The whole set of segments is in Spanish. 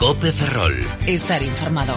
COPE Ferrol. Estar informado.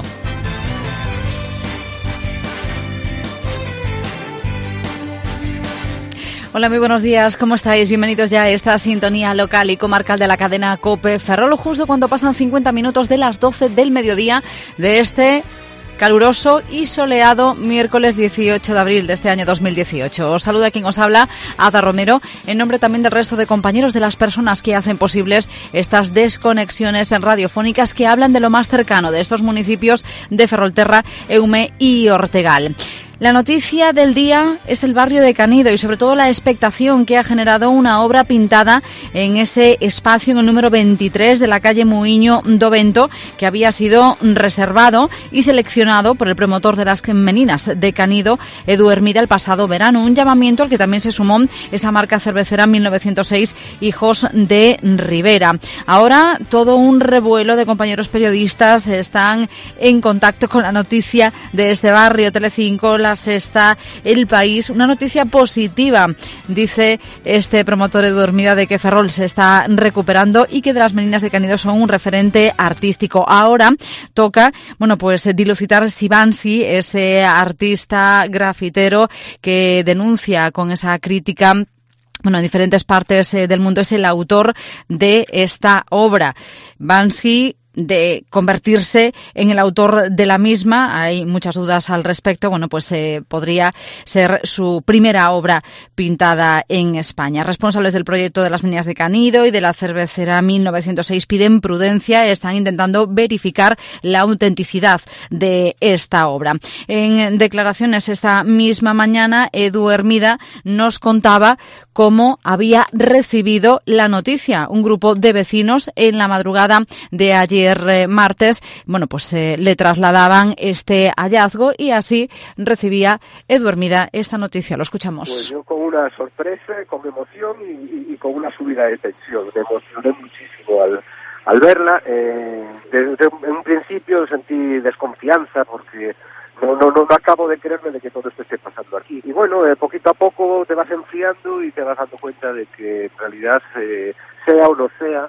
Hola, muy buenos días, ¿cómo estáis? Bienvenidos ya a esta sintonía local y comarcal de la cadena COPE Ferrol, justo cuando pasan 50 minutos de las 12 del mediodía de este caluroso y soleado miércoles 18 de abril de este año 2018. Os saluda quien os habla, Ada Romero, en nombre también del resto de compañeros, de las personas que hacen posibles estas desconexiones radiofónicas que hablan de lo más cercano de estos municipios de Ferrolterra, Eume y Ortegal. La noticia del día es el barrio de Canido y sobre todo la expectación que ha generado una obra pintada en ese espacio, en el número 23 de la calle Muiño do Vento, que había sido reservado y seleccionado por el promotor de las Meninas de Canido, Edu Hermida, el pasado verano. Un llamamiento al que también se sumó esa marca cervecera 1906, Hijos de Rivera. Ahora todo un revuelo de compañeros periodistas están en contacto con la noticia de este barrio. Telecinco, La Sexta, El País, una noticia positiva, dice este promotor Edu Hermida, de que Ferrol se está recuperando y que de las Meninas de Canido son un referente artístico. Ahora toca, pues dilucidar si Bansi, ese artista grafitero que denuncia con esa crítica en diferentes partes del mundo, es el autor de esta obra. Bansi, de convertirse en el autor de la misma, hay muchas dudas al respecto. Podría ser su primera obra pintada en España. Responsables del proyecto de las Meninas de Canido y de la cervecera 1906 piden prudencia, están intentando verificar la autenticidad de esta obra. En declaraciones esta misma mañana, Edu Hermida nos contaba cómo había recibido la noticia. Un grupo de vecinos en la madrugada de ayer martes, le trasladaban este hallazgo y así recibía Edu Hermida esta noticia. Lo escuchamos. Pues yo con una sorpresa, con emoción y con una subida de tensión. Me emocioné muchísimo al verla. Desde un principio sentí desconfianza porque no acabo de creerme de que todo esto esté pasando aquí. Y poquito a poco te vas enfriando y te vas dando cuenta de que en realidad, sea o no sea,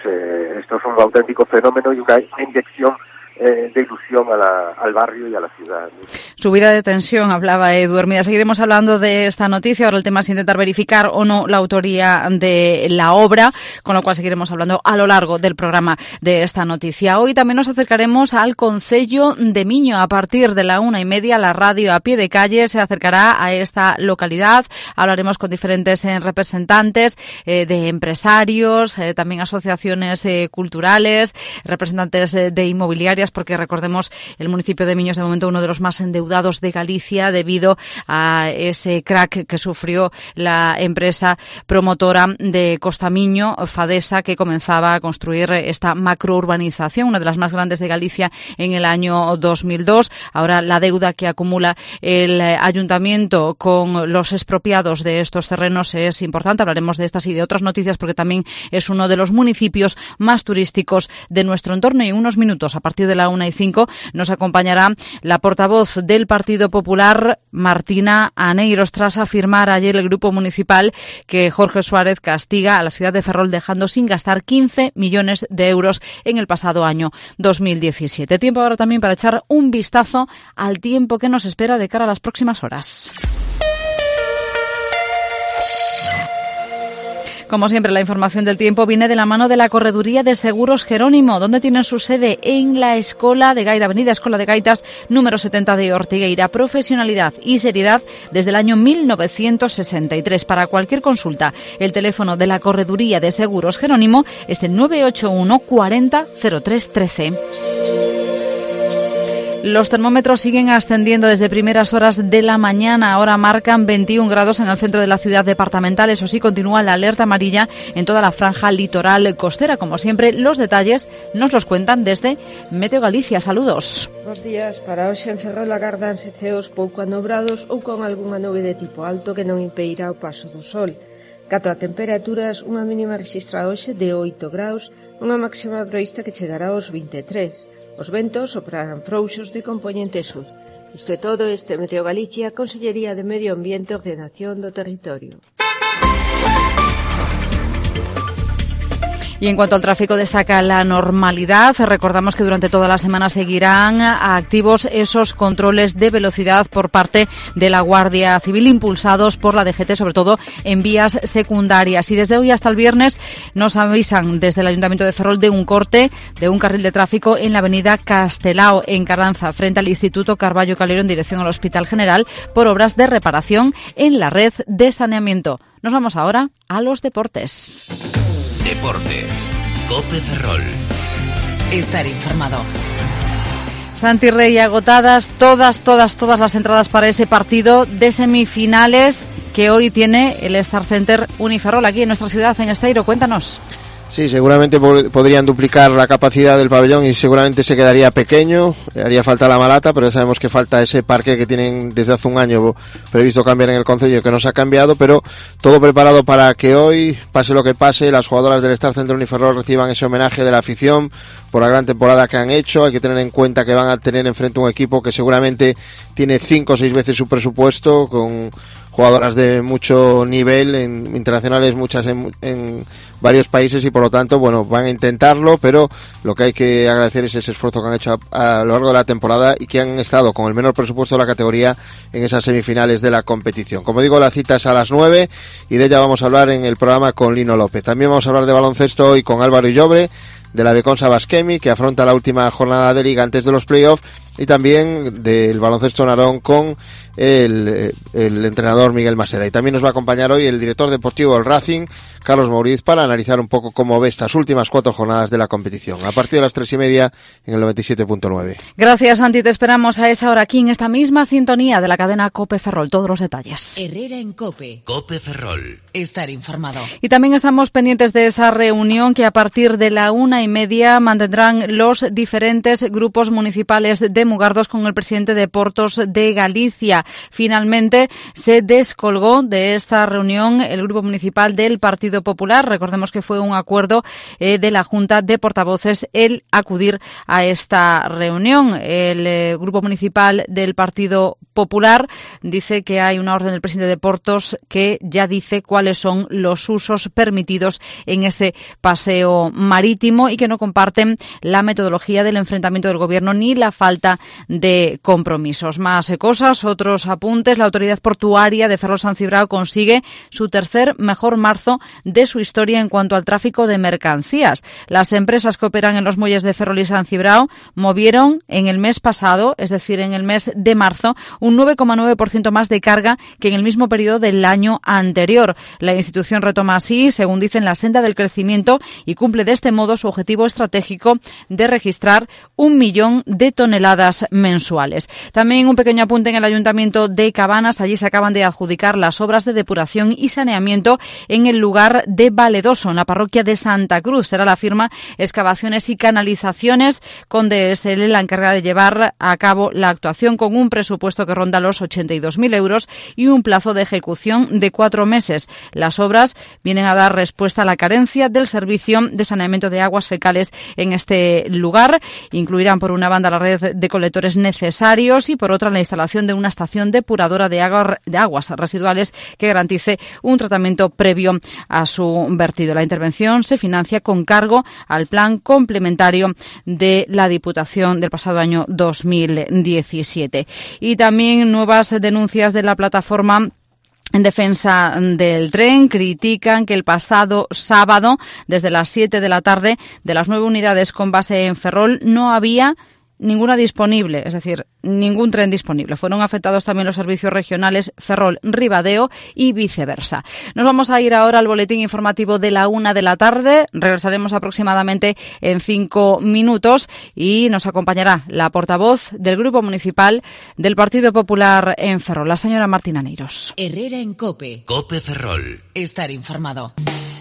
esto es un auténtico fenómeno y una inyección de ilusión al barrio y a la ciudad. Subida de tensión, hablaba Edu Hermida. Seguiremos hablando de esta noticia. Ahora el tema es intentar verificar o no la autoría de la obra, con lo cual seguiremos hablando a lo largo del programa de esta noticia. Hoy también nos acercaremos al Concello de Miño. A partir de la 1:30, la radio a pie de calle se acercará a esta localidad. Hablaremos con diferentes representantes de empresarios, también asociaciones culturales, representantes de inmobiliarias, porque recordemos, el municipio de Miño es de momento uno de los más endeudados de Galicia debido a ese crack que sufrió la empresa promotora de Costamiño, Fadesa, que comenzaba a construir esta macrourbanización, una de las más grandes de Galicia, en el año 2002. Ahora la deuda que acumula el ayuntamiento con los expropiados de estos terrenos es importante. Hablaremos de estas y de otras noticias porque también es uno de los municipios más turísticos de nuestro entorno. Y en unos minutos, a partir de la 1:05, nos acompañará la portavoz del Partido Popular, Martina Aneiros, tras afirmar ayer el Grupo Municipal que Jorge Suárez castiga a la ciudad de Ferrol dejando sin gastar 15 millones de euros en el pasado año 2017. Tiempo ahora también para echar un vistazo al tiempo que nos espera de cara a las próximas horas. Como siempre, la información del tiempo viene de la mano de la Correduría de Seguros Jerónimo, donde tienen su sede en la Escola de Gaita, Avenida Escola de Gaitas, número 70 de Ortigueira. Profesionalidad y seriedad desde el año 1963. Para cualquier consulta, el teléfono de la Correduría de Seguros Jerónimo es el 981 40 03 13. Los termómetros siguen ascendiendo desde primeras horas de la mañana. Ahora marcan 21 grados en el centro de la ciudad departamental. Eso sí, continúa la alerta amarilla en toda la franja litoral costera. Como siempre, los detalles nos los cuentan desde Meteo Galicia. Saludos. Bos días. Para hoxe en Ferrol agárdanse ceos pouco anobrados ou con algunha nube de tipo alto que non impedirá o paso do sol. Cato a temperaturas, unha mínima rexistrada hoxe de 8 graus, unha máxima prevista que chegará aos 23. Os ventos soprarán frouxos de compoñente sur. Isto é todo, este Meteo Galicia, Consellería de Medio Ambiente e Ordenación do Territorio. Y en cuanto al tráfico, destaca la normalidad. Recordamos que durante toda la semana seguirán activos esos controles de velocidad por parte de la Guardia Civil, impulsados por la DGT, sobre todo en vías secundarias. Y desde hoy hasta el viernes nos avisan desde el Ayuntamiento de Ferrol de un corte de un carril de tráfico en la avenida Castelao, en Carranza, frente al Instituto Carballo Calero, en dirección al Hospital General, por obras de reparación en la red de saneamiento. Nos vamos ahora a los deportes. Deportes. COPE Ferrol. Estar informado. Santi Rey, agotadas todas las entradas para ese partido de semifinales que hoy tiene el Star Center Uniferrol aquí en nuestra ciudad, en Esteiro. Cuéntanos. Sí, seguramente podrían duplicar la capacidad del pabellón y seguramente se quedaría pequeño, haría falta la malata, pero ya sabemos que falta ese parque que tienen desde hace un año previsto cambiar en el concello, que no se ha cambiado, pero todo preparado para que hoy, pase lo que pase, las jugadoras del Star Center Uniferrol reciban ese homenaje de la afición por la gran temporada que han hecho. Hay que tener en cuenta que van a tener enfrente un equipo que seguramente tiene 5 o 6 veces su presupuesto, con jugadoras de mucho nivel internacionales, muchas en varios países, y por lo tanto, bueno, van a intentarlo, pero lo que hay que agradecer es ese esfuerzo que han hecho a lo largo de la temporada y que han estado con el menor presupuesto de la categoría en esas semifinales de la competición. Como digo, la cita es a las 9 y de ella vamos a hablar en el programa con Lino López. También vamos a hablar de baloncesto hoy con Álvaro Illobre, de la Beconsa Basquemi, que afronta la última jornada de liga antes de los playoffs, y también del baloncesto Narón con el entrenador Miguel Maseda. Y también nos va a acompañar hoy el director deportivo del Racing, Carlos Mouriz, para analizar un poco cómo ve estas últimas 4 jornadas de la competición, a partir de las 3:30 en el 97.9. Gracias, Santi. Te esperamos a esa hora aquí en esta misma sintonía de la cadena COPE Ferrol. Todos los detalles. Herrera en COPE. COPE Ferrol. Estar informado. Y también estamos pendientes de esa reunión que a partir de la 1:30 mantendrán los diferentes grupos municipales de Mugardos con el presidente de Portos de Galicia. Finalmente se descolgó de esta reunión el grupo municipal del Partido Popular. Recordemos que fue un acuerdo de la Junta de Portavoces el acudir a esta reunión. El grupo municipal del Partido Popular dice que hay una orden del presidente de Portos que ya dice cuáles son los usos permitidos en ese paseo marítimo y que no comparten la metodología del enfrentamiento del gobierno ni la falta de compromisos. Más cosas, otros apuntes. La autoridad portuaria de Ferrol San Cibrao consigue su tercer mejor marzo de su historia en cuanto al tráfico de mercancías. Las empresas que operan en los muelles de Ferrol y San Cibrao movieron en el mes pasado, es decir, en el mes de marzo, un 9,9% más de carga que en el mismo periodo del año anterior. La institución retoma así, según dicen, la senda del crecimiento y cumple de este modo su objetivo estratégico de registrar 1 millón de toneladas mensuales. También un pequeño apunte en el Ayuntamiento de Cabanas. Allí se acaban de adjudicar las obras de depuración y saneamiento en el lugar de Valedoso, en la parroquia de Santa Cruz. Será la firma Excavaciones y Canalizaciones con DSL la encargada de llevar a cabo la actuación, con un presupuesto que ronda los 82.000 euros y un plazo de ejecución de 4 meses. Las obras vienen a dar respuesta a la carencia del servicio de saneamiento de aguas fecales en este lugar. Incluirán por una banda la red de colectores necesarios y por otra la instalación de una estación depuradora de aguas residuales que garantice un tratamiento previo a su vertido. La intervención se financia con cargo al plan complementario de la Diputación del pasado año 2017. Y también nuevas denuncias de la plataforma en defensa del tren. Critican que el pasado sábado, desde las 7 de la tarde, de las 9 unidades con base en Ferrol, no había ninguna disponible, es decir, ningún tren disponible. Fueron afectados también los servicios regionales Ferrol-Ribadeo y viceversa. Nos vamos a ir ahora al boletín informativo de la 1 de la tarde. Regresaremos aproximadamente en 5 minutos y nos acompañará la portavoz del Grupo Municipal del Partido Popular en Ferrol, la señora Martina Neiros. Herrera en COPE. COPE Ferrol. Estar informado.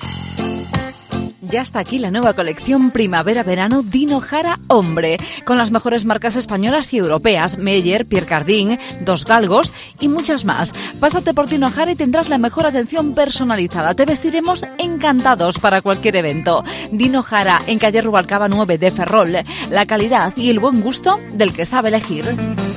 Ya está aquí la nueva colección primavera-verano Dino Jara Hombre, con las mejores marcas españolas y europeas, Meyer, Pierre Cardin, Dos Galgos y muchas más. Pásate por Dino Jara y tendrás la mejor atención personalizada. Te vestiremos encantados para cualquier evento. Dino Jara, en calle Rubalcaba 9 de Ferrol. La calidad y el buen gusto del que sabe elegir.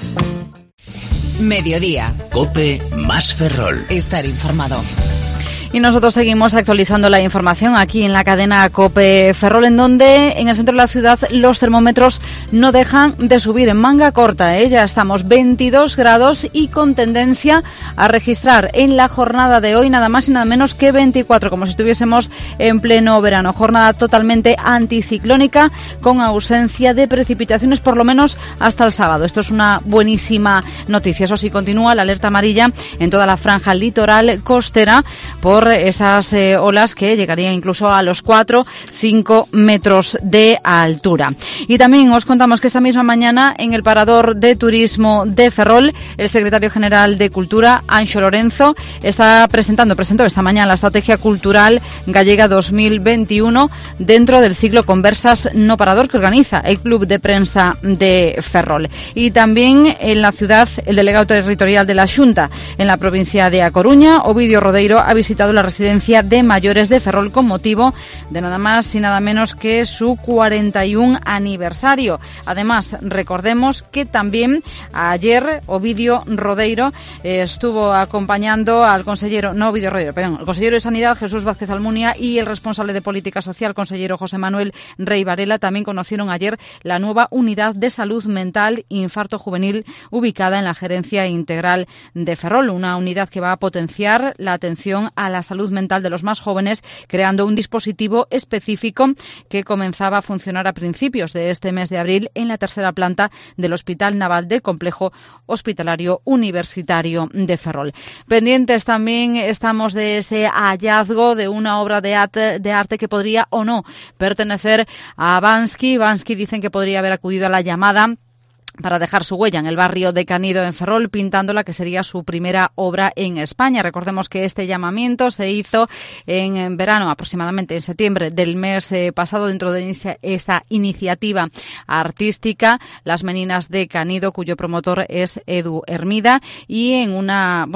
Mediodía. COPE más Ferrol. Estar informado. Y nosotros seguimos actualizando la información aquí en la cadena COPE Ferrol, en donde en el centro de la ciudad los termómetros no dejan de subir en manga corta. Ya estamos 22 grados y con tendencia a registrar en la jornada de hoy nada más y nada menos que 24, como si estuviésemos en pleno verano. Jornada totalmente anticiclónica con ausencia de precipitaciones por lo menos hasta el sábado. Esto es una buenísima noticia. Eso sí, continúa la alerta amarilla en toda la franja litoral costera por esas olas que llegarían incluso a los 4-5 metros de altura. Y también os contamos que esta misma mañana en el Parador de Turismo de Ferrol, el secretario general de Cultura, Anxo Lorenzo, presentó esta mañana la Estrategia Cultural Gallega 2021 dentro del ciclo Conversas No Parador que organiza el Club de Prensa de Ferrol. Y también en la ciudad, el delegado territorial de la Xunta en la provincia de A Coruña, Ovidio Rodeiro, ha visitado la residencia de mayores de Ferrol con motivo de nada más y nada menos que su 41 aniversario. Además, recordemos que también ayer Ovidio Rodeiro estuvo acompañando al consejero de Sanidad, Jesús Vázquez Almunia, y el responsable de Política Social, consejero José Manuel Rey Varela. También conocieron ayer la nueva unidad de salud mental e infarto juvenil ubicada en la Gerencia Integral de Ferrol, una unidad que va a potenciar la atención a la salud mental de los más jóvenes, creando un dispositivo específico que comenzaba a funcionar a principios de este mes de abril en la tercera planta del Hospital Naval del Complejo Hospitalario Universitario de Ferrol. Pendientes también estamos de ese hallazgo de una obra de arte que podría o no pertenecer a Bansky. Bansky dicen que podría haber acudido a la llamada para dejar su huella en el barrio de Canido, en Ferrol, pintando la que sería su primera obra en España. Recordemos que este llamamiento se hizo en verano, aproximadamente en septiembre del mes pasado, dentro de esa iniciativa artística, Las Meninas de Canido, cuyo promotor es Edu Hermida, y en una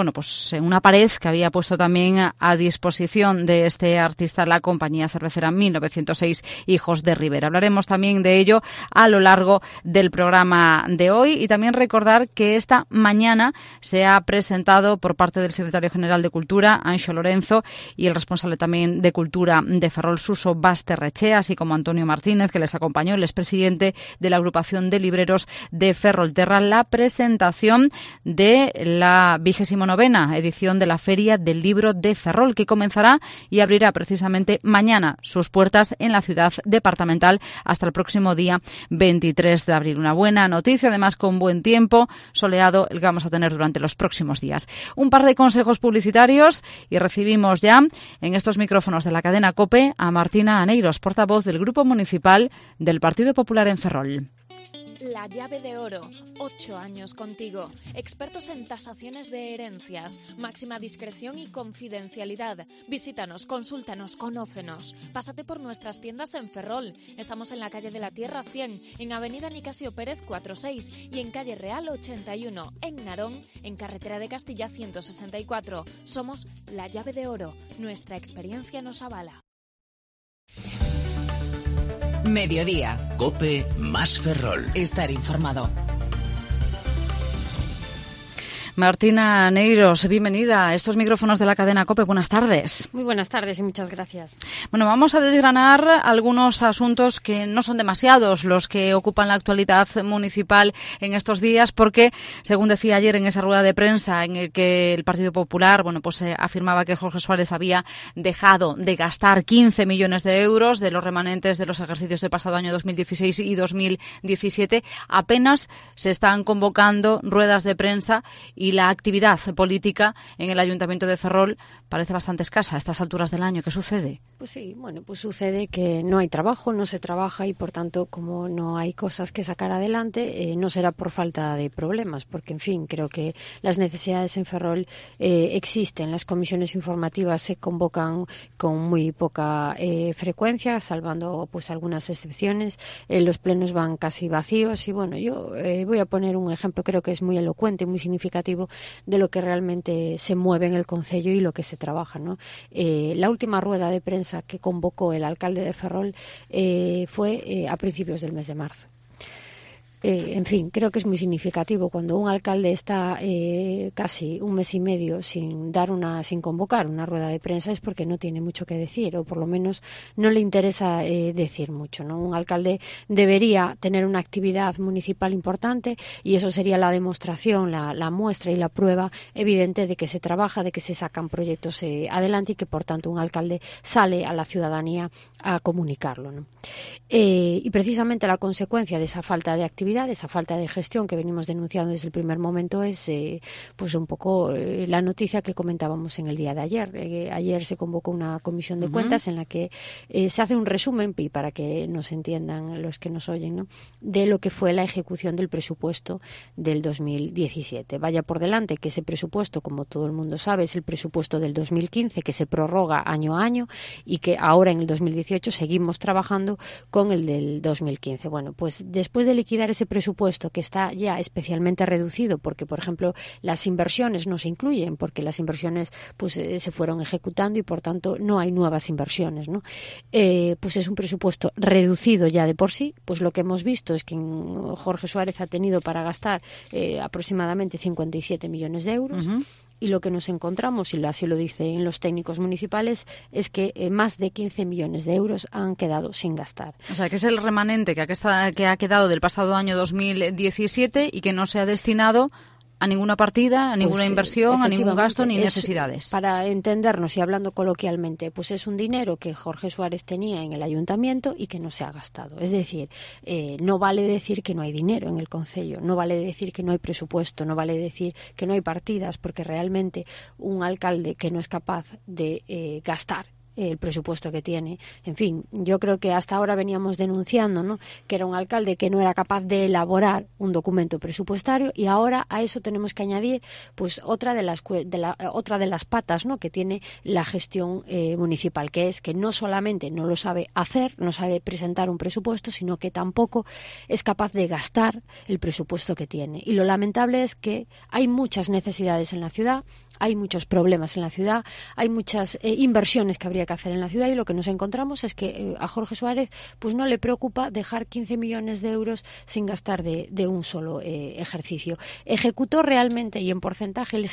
pared que había puesto también a disposición de este artista la compañía cervecera 1906 Hijos de Ribera. Hablaremos también de ello a lo largo del programa de hoy, y también recordar que esta mañana se ha presentado por parte del secretario general de Cultura, Anxo Lorenzo, y el responsable también de Cultura de Ferrol, Suso Basterrechea, así como Antonio Martínez, que les acompañó, el expresidente de la agrupación de libreros de Ferrolterra, la presentación de la 29ª edición de la Feria del Libro de Ferrol, que comenzará y abrirá precisamente mañana sus puertas en la ciudad departamental hasta el próximo día 23 de abril. Una buena noticia, además con buen tiempo, soleado, el que vamos a tener durante los próximos días. Un par de consejos publicitarios y recibimos ya en estos micrófonos de la cadena COPE a Martina Aneiros, portavoz del Grupo Municipal del Partido Popular en Ferrol. La llave de oro, 8 años contigo. Expertos en tasaciones de herencias, máxima discreción y confidencialidad. Visítanos, consúltanos, conócenos. Pásate por nuestras tiendas en Ferrol. Estamos en la calle de la Tierra 100, en avenida Nicasio Pérez 46 y en calle Real 81, en Narón, en carretera de Castilla 164. Somos la llave de oro. Nuestra experiencia nos avala. Mediodía. COPE más Ferrol. Estar informado. Martina Aneiros, bienvenida a estos micrófonos de la cadena COPE. Buenas tardes. Muy buenas tardes y muchas gracias. Bueno, vamos a desgranar algunos asuntos que no son demasiados los que ocupan la actualidad municipal en estos días, porque, según decía ayer en esa rueda de prensa en el que el Partido Popular, afirmaba que Jorge Suárez había dejado de gastar 15 millones de euros de los remanentes de los ejercicios del pasado año 2016 y 2017, apenas se están convocando ruedas de prensa y la actividad política en el Ayuntamiento de Ferrol parece bastante escasa a estas alturas del año. ¿Qué sucede? Pues sí, pues sucede que no hay trabajo, no se trabaja y, por tanto, como no hay cosas que sacar adelante, no será por falta de problemas, porque, en fin, creo que las necesidades en Ferrol existen. Las comisiones informativas se convocan con muy poca frecuencia, salvando pues algunas excepciones. Los plenos van casi vacíos y, yo voy a poner un ejemplo, creo que es muy elocuente, muy significativo de lo que realmente se mueve en el concello y lo que se trabaja, ¿no? La última rueda de prensa que convocó el alcalde de Ferrol fue a principios del mes de marzo. En fin, creo que es muy significativo cuando un alcalde está casi un mes y medio sin convocar una rueda de prensa, es porque no tiene mucho que decir, o por lo menos no le interesa decir mucho, ¿no? Un alcalde debería tener una actividad municipal importante y eso sería la demostración, la muestra y la prueba evidente de que se trabaja, de que se sacan proyectos adelante y que por tanto un alcalde sale a la ciudadanía a comunicarlo, ¿no? Y precisamente la consecuencia de esa falta de actividad, esa falta de gestión que venimos denunciando desde el primer momento es pues un poco la noticia que comentábamos en el día de ayer. Ayer se convocó una comisión de cuentas en la que se hace un resumen, y para que nos entiendan los que nos oyen, ¿no?, de lo que fue la ejecución del presupuesto del 2017. Vaya por delante que ese presupuesto, como todo el mundo sabe, es el presupuesto del 2015 que se prorroga año a año y que ahora en el 2018 seguimos trabajando con el del 2015. Bueno, pues después de liquidar ese presupuesto que está ya especialmente reducido porque, por ejemplo, las inversiones no se incluyen porque las inversiones pues se fueron ejecutando y por tanto no hay nuevas inversiones, ¿no? Pues es un presupuesto reducido ya de por sí. Pues lo que hemos visto es que Jorge Suárez ha tenido para gastar aproximadamente 57 millones de euros. Y lo que nos encontramos, y así lo dicen los técnicos municipales, es que más de 15 millones de euros han quedado sin gastar. O sea, que es el remanente que ha quedado del pasado año 2017 y que no se ha destinado a ninguna partida, a ninguna inversión, a ningún gasto ni necesidades. Para entendernos y hablando coloquialmente, pues es un dinero que Jorge Suárez tenía en el ayuntamiento y que no se ha gastado. Es decir, no vale decir que no hay dinero en el concello, no vale decir que no hay presupuesto, no vale decir que no hay partidas, porque realmente un alcalde que no es capaz de gastar el presupuesto que tiene. En fin, yo creo que hasta ahora veníamos denunciando, ¿no?, que era un alcalde que no era capaz de elaborar un documento presupuestario y ahora a eso tenemos que añadir pues otra de las patas, ¿no?, que tiene la gestión municipal, que es que no solamente no lo sabe hacer, no sabe presentar un presupuesto, sino que tampoco es capaz de gastar el presupuesto que tiene. Y lo lamentable es que hay muchas necesidades en la ciudad, hay muchos problemas en la ciudad, hay muchas inversiones que habría que hacer en la ciudad y lo que nos encontramos es que a Jorge Suárez pues no le preocupa dejar 15 millones de euros sin gastar de un solo ejercicio. Ejecutó realmente y en porcentaje el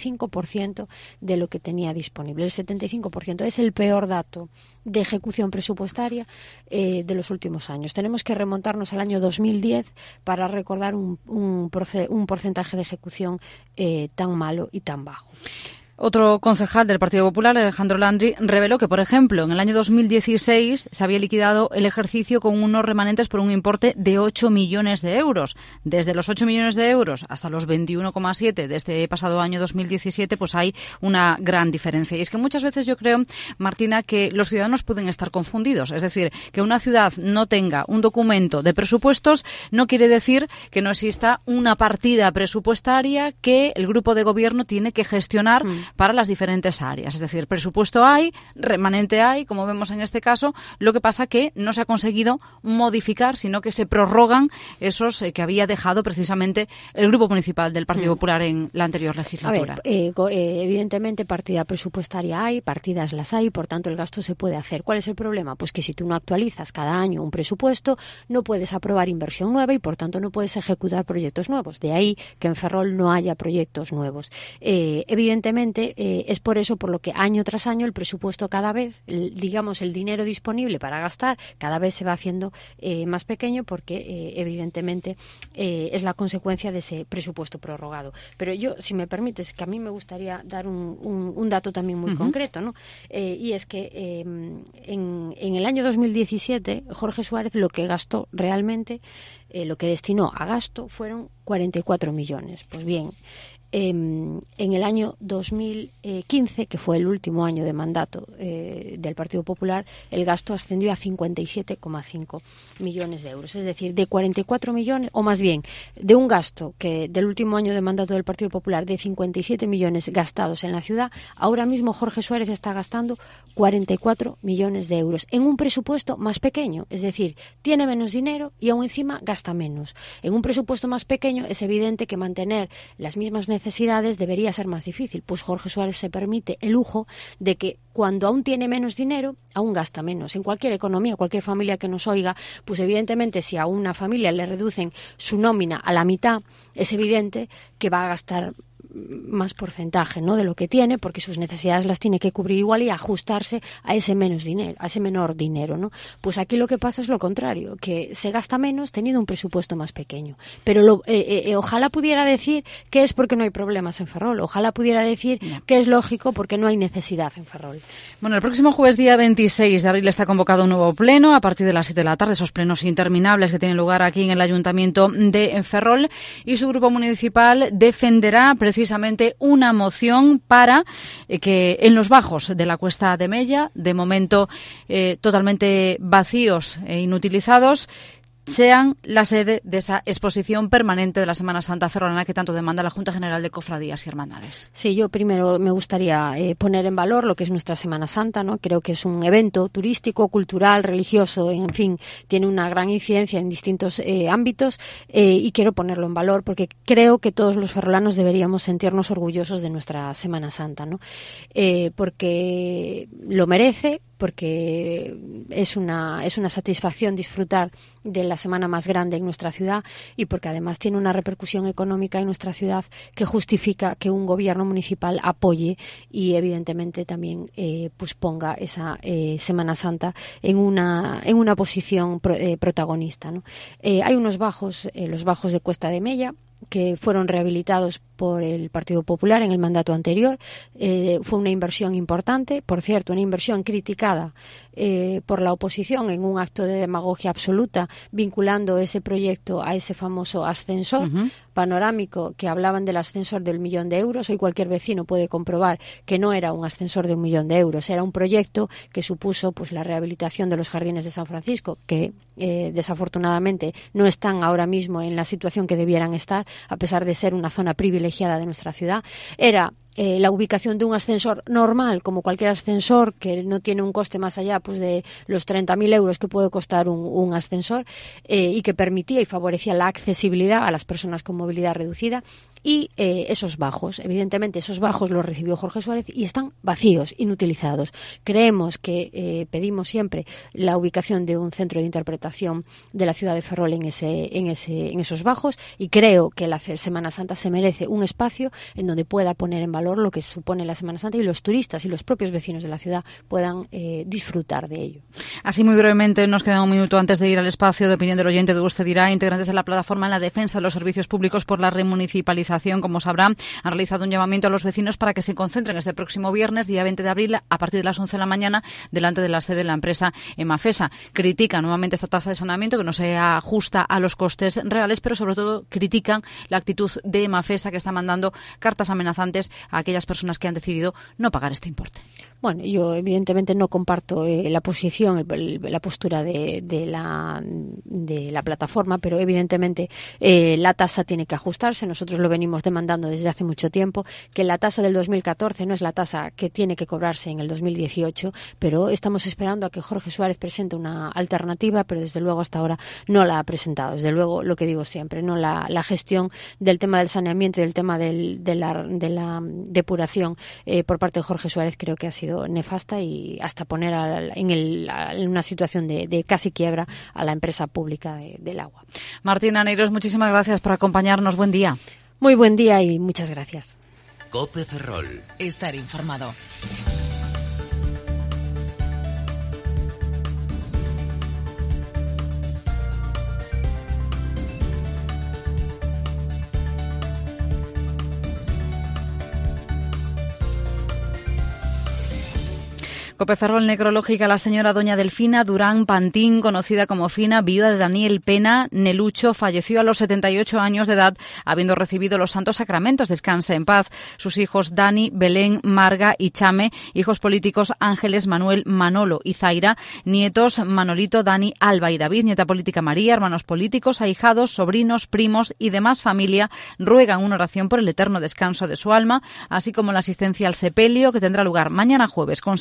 75% de lo que tenía disponible. El 75% es el peor dato de ejecución presupuestaria de los últimos años. Tenemos que remontarnos al año 2010 para recordar un porcentaje de ejecución tan malo y tan bajo. Otro concejal del Partido Popular, Alejandro Landry, reveló que, por ejemplo, en el año 2016 se había liquidado el ejercicio con unos remanentes por un importe de 8 millones de euros. Desde los 8 millones de euros hasta los 21,7 de este pasado año 2017, pues hay una gran diferencia. Y es que muchas veces yo creo, Martina, que los ciudadanos pueden estar confundidos. Es decir, que una ciudad no tenga un documento de presupuestos no quiere decir que no exista una partida presupuestaria que el grupo de gobierno tiene que gestionar para las diferentes áreas. Es decir, presupuesto hay, remanente hay, como vemos en este caso, lo que pasa que no se ha conseguido modificar, sino que se prorrogan esos que había dejado precisamente el Grupo Municipal del Partido Popular en la anterior legislatura. A ver, evidentemente partida presupuestaria hay, partidas las hay, por tanto el gasto se puede hacer. ¿Cuál es el problema? Pues que si tú no actualizas cada año un presupuesto, no puedes aprobar inversión nueva y por tanto no puedes ejecutar proyectos nuevos. De ahí que en Ferrol no haya proyectos nuevos. Evidentemente, es por eso por lo que año tras año el presupuesto cada vez, digamos, el dinero disponible para gastar cada vez se va haciendo más pequeño porque evidentemente es la consecuencia de ese presupuesto prorrogado. Pero yo, si me permites, que a mí me gustaría dar un dato también muy concreto, ¿no? Y es que en el año 2017 Jorge Suárez lo que gastó realmente, lo que destinó a gasto fueron 44 millones. Pues bien, en el año 2015, que fue el último año de mandato del Partido Popular, el gasto ascendió a 57,5 millones de euros. Es decir, de 44 millones, o más bien, de un gasto que del último año de mandato del Partido Popular de 57 millones gastados en la ciudad, ahora mismo Jorge Suárez está gastando 44 millones de euros en un presupuesto más pequeño. Es decir, tiene menos dinero y aún encima gasta menos. En un presupuesto más pequeño es evidente que mantener las mismas necesidades necesidades debería ser más difícil. Pues Jorge Suárez se permite el lujo de que cuando aún tiene menos dinero, aún gasta menos. En cualquier economía, cualquier familia que nos oiga, pues evidentemente si a una familia le reducen su nómina a la mitad, es evidente que va a gastar más porcentaje, ¿no?, de lo que tiene, porque sus necesidades las tiene que cubrir igual y ajustarse a ese menos dinero, a ese menor dinero, ¿no? Pues aquí lo que pasa es lo contrario, que se gasta menos teniendo un presupuesto más pequeño. Pero ojalá pudiera decir que es porque no hay problemas en Ferrol, ojalá pudiera decir que es lógico porque no hay necesidad en Ferrol. Bueno, el próximo jueves, día 26 de abril, está convocado un nuevo pleno a partir de las 7 de la tarde, esos plenos interminables que tienen lugar aquí en el Ayuntamiento de Ferrol, y su grupo municipal defenderá precisamente una moción para que en los bajos de la Cuesta de Mella, de momento totalmente vacíos e inutilizados, sean la sede de esa exposición permanente de la Semana Santa ferrolana que tanto demanda la Junta General de Cofradías y Hermandades. Sí, yo primero me gustaría poner en valor lo que es nuestra Semana Santa, ¿no? Creo que es un evento turístico, cultural, religioso, en fin, tiene una gran incidencia en distintos ámbitos y quiero ponerlo en valor porque creo que todos los ferrolanos deberíamos sentirnos orgullosos de nuestra Semana Santa, ¿no? Porque lo merece, porque es una satisfacción disfrutar de la semana más grande en nuestra ciudad y porque además tiene una repercusión económica en nuestra ciudad que justifica que un gobierno municipal apoye y evidentemente también pues ponga esa Semana Santa en una posición protagonista, ¿no? Hay unos bajos, los bajos de Cuesta de Mella, que fueron rehabilitados por el Partido Popular en el mandato anterior. Fue una inversión importante, por cierto, una inversión criticada por la oposición en un acto de demagogia absoluta, vinculando ese proyecto a ese famoso ascensor panorámico que hablaban del ascensor del 1.000.000 de euros. Hoy cualquier vecino puede comprobar que no era un ascensor de 1.000.000 de euros, era un proyecto que supuso pues la rehabilitación de los jardines de San Francisco, que desafortunadamente no están ahora mismo en la situación que debieran estar, a pesar de ser una zona privilegiada de nuestra ciudad. Era la ubicación de un ascensor normal, como cualquier ascensor, que no tiene un coste más allá pues de los 30.000 euros que puede costar un ascensor, y que permitía y favorecía la accesibilidad a las personas con movilidad reducida. Y esos bajos, evidentemente esos bajos los recibió Jorge Suárez y están vacíos, inutilizados. Creemos que pedimos siempre la ubicación de un centro de interpretación de la ciudad de Ferrol en esos bajos, y creo que la Semana Santa se merece un espacio en donde pueda poner en valor lo que supone la Semana Santa y los turistas y los propios vecinos de la ciudad puedan disfrutar de ello. Así, muy brevemente, nos queda un minuto antes de ir al espacio de opinión del oyente de Usted Dirá. Integrantes de la plataforma en la defensa de los servicios públicos por la remunicipalización, como sabrán, han realizado un llamamiento a los vecinos para que se concentren este próximo viernes, día 20 de abril, a partir de las 11 de la mañana, delante de la sede de la empresa Emafesa. Critican nuevamente esta tasa de saneamiento que no se ajusta a los costes reales, pero sobre todo critican la actitud de Emafesa, que está mandando cartas amenazantes a aquellas personas que han decidido no pagar este importe. Bueno, yo evidentemente no comparto la posición, la postura de la plataforma, pero evidentemente la tasa tiene que ajustarse. Nosotros lo venimos demandando desde hace mucho tiempo, que la tasa del 2014 no es la tasa que tiene que cobrarse en el 2018, pero estamos esperando a que Jorge Suárez presente una alternativa, pero desde luego hasta ahora no la ha presentado. Desde luego, lo que digo siempre, no la gestión del tema del saneamiento y del tema de la depuración por parte de Jorge Suárez creo que ha sido nefasta, y hasta poner en una situación de casi quiebra a la empresa pública del agua. Martina Neiros, muchísimas gracias por acompañarnos. Buen día. Muy buen día y muchas gracias. COPE Ferrol. Estar informado. COPE Ferrol necrológica la señora doña Delfina Durán Pantín, conocida como Fina, viuda de Daniel Pena Nelucho, falleció a los 78 años de edad, habiendo recibido los santos sacramentos. Descanse en paz. Sus hijos Dani, Belén, Marga y Chame, hijos políticos Ángeles, Manuel, Manolo y Zaira, nietos Manolito, Dani, Alba y David, nieta política María, hermanos políticos, ahijados, sobrinos, primos y demás familia, ruegan una oración por el eterno descanso de su alma, así como la asistencia al sepelio que tendrá lugar mañana jueves con salida de la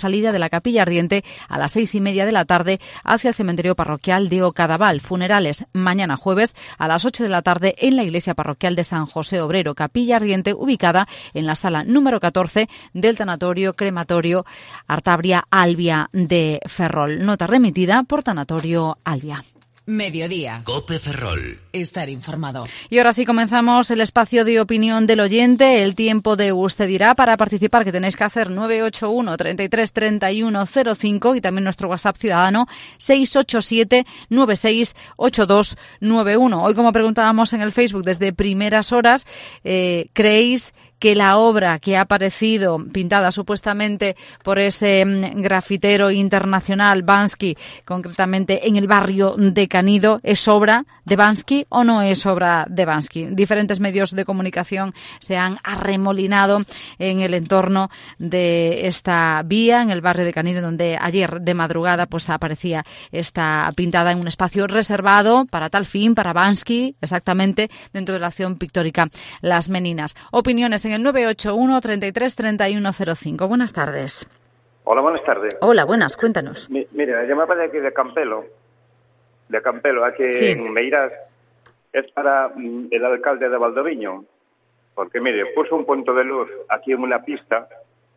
la Capilla Ardiente a las 6:30 de la tarde hacia el cementerio parroquial de Ocadaval. Funerales mañana jueves a las 8 de la tarde en la iglesia parroquial de San José Obrero, Capilla Ardiente, ubicada en la sala número 14 del tanatorio crematorio Artabria Albia de Ferrol. Nota remitida por Tanatorio Albia. Mediodía. COPE Ferrol. Estar informado. Y ahora sí comenzamos el espacio de opinión del oyente. El tiempo de Usted dirá. Para participar, que tenéis que hacer 981 33 31 05 y también nuestro WhatsApp ciudadano 687 96 82 91. Hoy, como preguntábamos en el Facebook desde primeras horas, ¿creéis que la obra que ha aparecido pintada supuestamente por ese grafitero internacional Bansky, concretamente en el barrio de Canido, es obra de Bansky o no es obra de Bansky? Diferentes medios de comunicación se han arremolinado en el entorno de esta vía, en el barrio de Canido, donde ayer de madrugada pues aparecía esta pintada en un espacio reservado para tal fin, para Bansky, exactamente dentro de la acción pictórica Las Meninas. Opiniones en el 981 33 31 05. Buenas tardes. Hola, buenas tardes. Hola, buenas, cuéntanos. Mira, llamaba de aquí de Campelo, aquí sí. En Meirás, es para el alcalde de Valdoviño, porque mire, puso un punto de luz aquí en una pista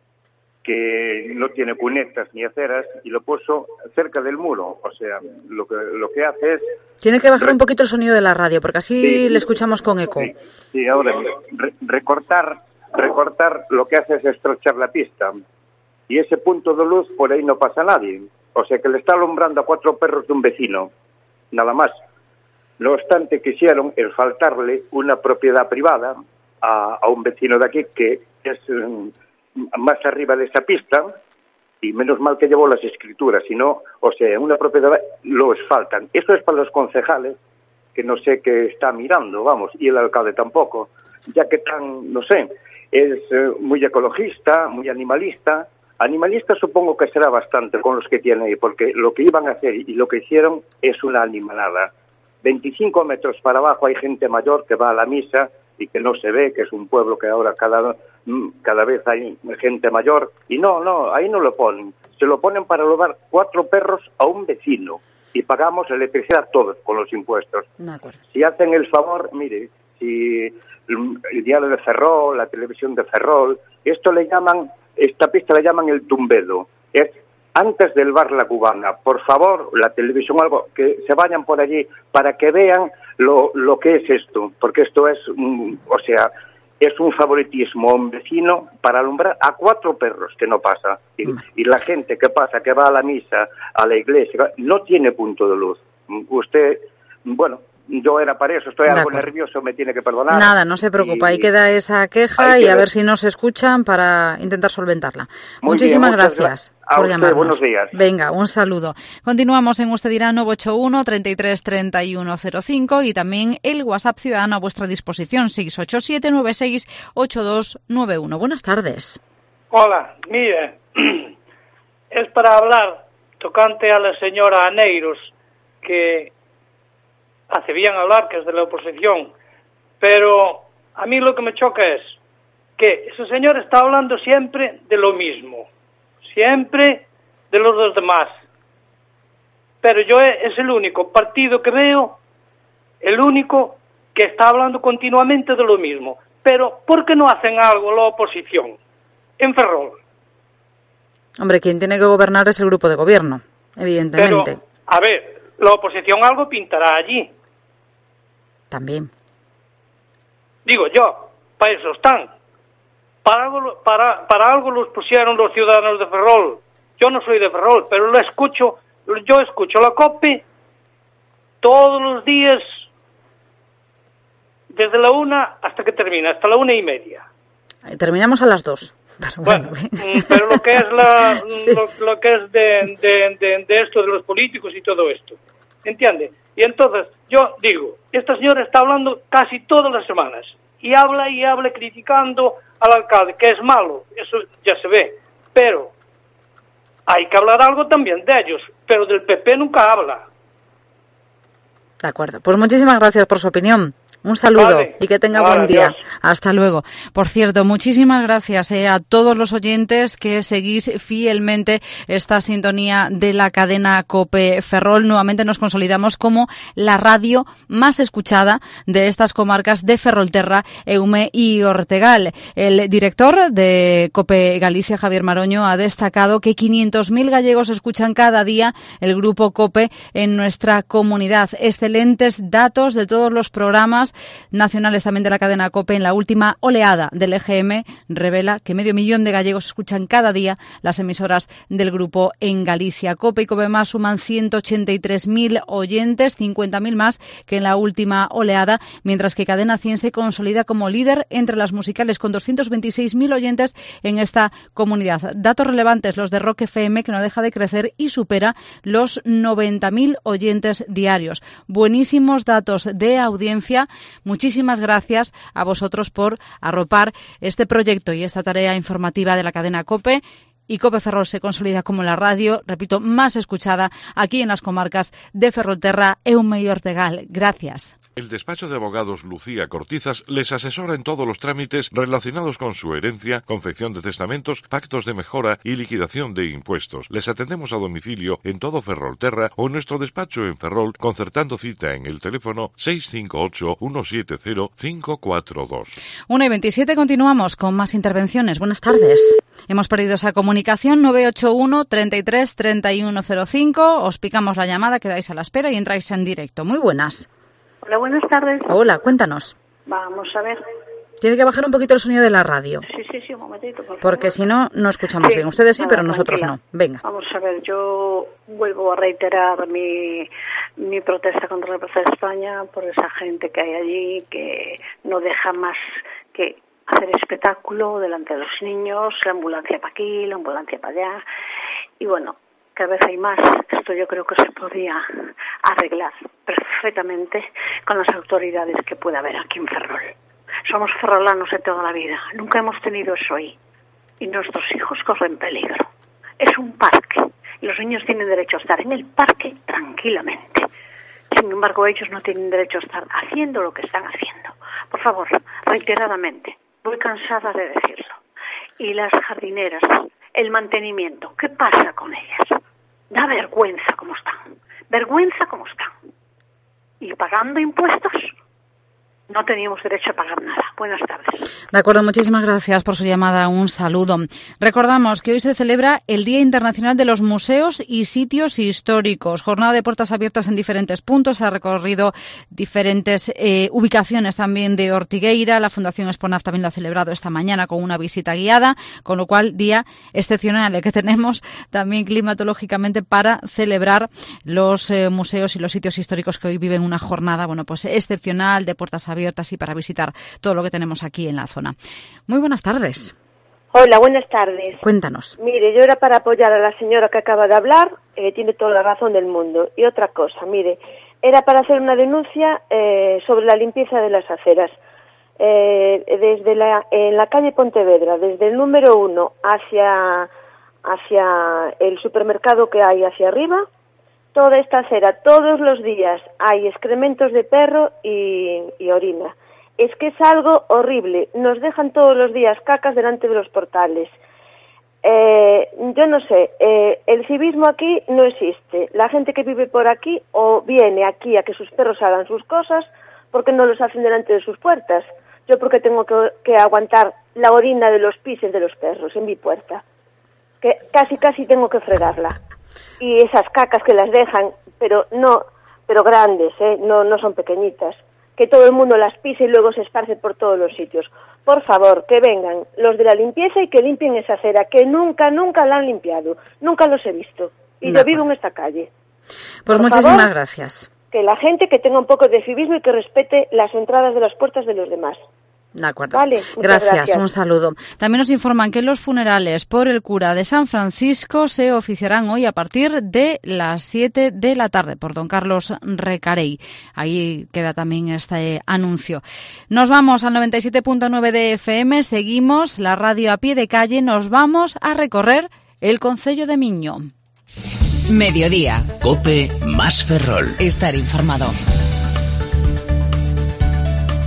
que no tiene cunetas ni aceras y lo puso cerca del muro, o sea, lo que hace es... Tiene que bajar un poquito el sonido de la radio, porque así sí, le escuchamos con eco. Sí, ahora recortar lo que hace es estrochar la pista y ese punto de luz por ahí no pasa nadie, o sea que le está alumbrando a 4 perros de un vecino, nada más. No obstante, quisieron el faltarle una propiedad privada a un vecino de aquí que es más arriba de esa pista, y menos mal que llevó las escrituras, si no, o sea, una propiedad los faltan. Eso es para los concejales, que no sé qué está mirando, vamos, y el alcalde tampoco, ya que tan, no sé, es muy ecologista, muy animalista. Animalista supongo que será bastante con los que tiene ahí, porque lo que iban a hacer y lo que hicieron es una animalada. 25 metros para abajo hay gente mayor que va a la misa y que no se ve, que es un pueblo que ahora cada vez hay gente mayor, y no, ahí no lo ponen. Se lo ponen para robar 4 perros a un vecino y pagamos electricidad todos con los impuestos. De acuerdo. Si hacen el favor, mire, si el diario de Ferrol, la televisión de Ferrol, esta pista la llaman el Tumbedo, es antes del bar La Cubana. Por favor, la televisión o algo, que se vayan por allí para que vean lo que es esto, porque esto es, es un favoritismo a un vecino para alumbrar a 4 perros, que no pasa. Y la gente que pasa, que va a la misa, a la iglesia, no tiene punto de luz. Usted, bueno, yo era para eso, estoy algo nervioso, me tiene que perdonar. Nada, no se preocupa, ahí queda esa queja y a ver si nos escuchan para intentar solventarla. Muchísimas gracias por llamarnos. Buenos días. Venga, un saludo. Continuamos en Usted dirá 981 33 31 05 y también el WhatsApp ciudadano a vuestra disposición 687 96 8291. Buenas tardes. Hola, mire, es para hablar tocante a la señora Aneiros, que hace bien hablar, que es de la oposición, pero a mí lo que me choca es que ese señor está hablando siempre de lo mismo, siempre de los dos demás, pero yo es el único partido que veo, el único que está hablando continuamente de lo mismo. Pero ¿por qué no hacen algo la oposición en Ferrol? Hombre, quien tiene que gobernar es el grupo de gobierno, evidentemente. Pero, a ver, la oposición algo pintará allí. También. Digo yo, para eso están. Para algo los pusieron los ciudadanos de Ferrol. Yo no soy de Ferrol, pero yo escucho la COPE todos los días, desde la 1 hasta que termina, hasta la 1:30. Terminamos a las 2. Bueno, pero lo que es sí. lo que es de esto de los políticos y todo esto, ¿entiende? Y entonces yo digo, esta señora está hablando casi todas las semanas y habla criticando al alcalde, que es malo, eso ya se ve, pero hay que hablar algo también de ellos, pero del PP nunca habla. De acuerdo, pues muchísimas gracias por su opinión. Un saludo y que tenga buen día. Adiós. Hasta luego. Por cierto, muchísimas gracias a todos los oyentes que seguís fielmente esta sintonía de la cadena COPE Ferrol. Nuevamente nos consolidamos como la radio más escuchada de estas comarcas de Ferrolterra, Eume y Ortegal. El director de COPE Galicia, Javier Maroño, ha destacado que 500.000 gallegos escuchan cada día el grupo COPE en nuestra comunidad. Excelentes datos de todos los programas nacionales también de la cadena COPE. En la última oleada del EGM revela que 500.000 de gallegos escuchan cada día las emisoras del grupo en Galicia. COPE y COPE Más suman 183.000 oyentes, 50.000 más que en la última oleada, mientras que Cadena 100 se consolida como líder entre las musicales con 226.000 oyentes en esta comunidad. Datos relevantes los de Rock FM, que no deja de crecer y supera los 90.000 oyentes diarios. Buenísimos datos de audiencia. Muchísimas gracias a vosotros por arropar este proyecto y esta tarea informativa de la cadena COPE. Y COPE Ferrol se consolida como la radio, repito, más escuchada aquí en las comarcas de Ferrolterra, Eume y Ortegal. Gracias. El despacho de abogados Lucía Cortizas les asesora en todos los trámites relacionados con su herencia, confección de testamentos, pactos de mejora y liquidación de impuestos. Les atendemos a domicilio en todo Ferrolterra o en nuestro despacho en Ferrol, concertando cita en el teléfono 658-170-542. 1:27, continuamos con más intervenciones. Buenas tardes. Hemos perdido esa comunicación. 981 33 3105. Os picamos la llamada, quedáis a la espera y entráis en directo. Muy buenas. Hola, buenas tardes. Hola, cuéntanos. Vamos a ver. Tiene que bajar un poquito el sonido de la radio. Sí, un momentito, por favor. Porque si no, no escuchamos bien. Ustedes sí, pero nosotros no. Venga. Vamos a ver, yo vuelvo a reiterar mi protesta contra la Plaza de España por esa gente que hay allí que no deja más que hacer espectáculo delante de los niños, la ambulancia para aquí, la ambulancia para allá. Y bueno, cada vez hay más. Esto yo creo que se podría arreglar perfectamente con las autoridades que pueda haber aquí en Ferrol. Somos ferrolanos de toda la vida. Nunca hemos tenido eso ahí. Y nuestros hijos corren peligro. Es un parque. Y los niños tienen derecho a estar en el parque tranquilamente. Sin embargo, ellos no tienen derecho a estar haciendo lo que están haciendo. Por favor, reiteradamente. Voy cansada de decirlo. Y las jardineras, el mantenimiento, ¿qué pasa con ellas? Da vergüenza cómo están. Vergüenza cómo están. Y pagando impuestos, no teníamos derecho a pagar nada. Buenas tardes. De acuerdo, muchísimas gracias por su llamada. Un saludo. Recordamos que hoy se celebra el Día Internacional de los Museos y Sitios Históricos. Jornada de puertas abiertas en diferentes puntos. Se ha recorrido diferentes ubicaciones también de Ortigueira. La Fundación Exponaf también lo ha celebrado esta mañana con una visita guiada, con lo cual día excepcional el que tenemos también climatológicamente para celebrar los museos y los sitios históricos que hoy viven una jornada, bueno, pues excepcional de puertas abiertas y para visitar todo lo que tenemos aquí en la zona. Muy buenas tardes. Hola, buenas tardes. Cuéntanos. Mire, yo era para apoyar a la señora que acaba de hablar, tiene toda la razón del mundo. Y otra cosa, mire, era para hacer una denuncia sobre la limpieza de las aceras. En la calle Pontevedra, desde el número 1 hacia el supermercado que hay hacia arriba, toda esta acera, todos los días hay excrementos de perro y orina. Es que es algo horrible. Nos dejan todos los días cacas delante de los portales. Yo no sé, el civismo aquí no existe. La gente que vive por aquí o viene aquí a que sus perros hagan sus cosas porque no los hacen delante de sus puertas. Yo porque tengo que aguantar la orina de los pises de los perros en mi puerta. Que casi tengo que fregarla. Y esas cacas que las dejan, pero grandes, no son pequeñitas, que todo el mundo las pise y luego se esparce por todos los sitios. Por favor, que vengan los de la limpieza y que limpien esa acera, que nunca la han limpiado, nunca los he visto. Y yo vivo en esta calle. Pues por muchísimas favor, gracias. Que la gente que tenga un poco de civismo y que respete las entradas de las puertas de los demás. De acuerdo. Vale, gracias, un saludo. También nos informan que los funerales por el cura de San Francisco se oficiarán hoy a partir de las 7 de la tarde por don Carlos Recarey. Ahí queda también este anuncio. Nos vamos al 97.9 de FM, seguimos la radio a pie de calle, nos vamos a recorrer el concello de Miño. Mediodía. COPE más Ferrol. Estar informado.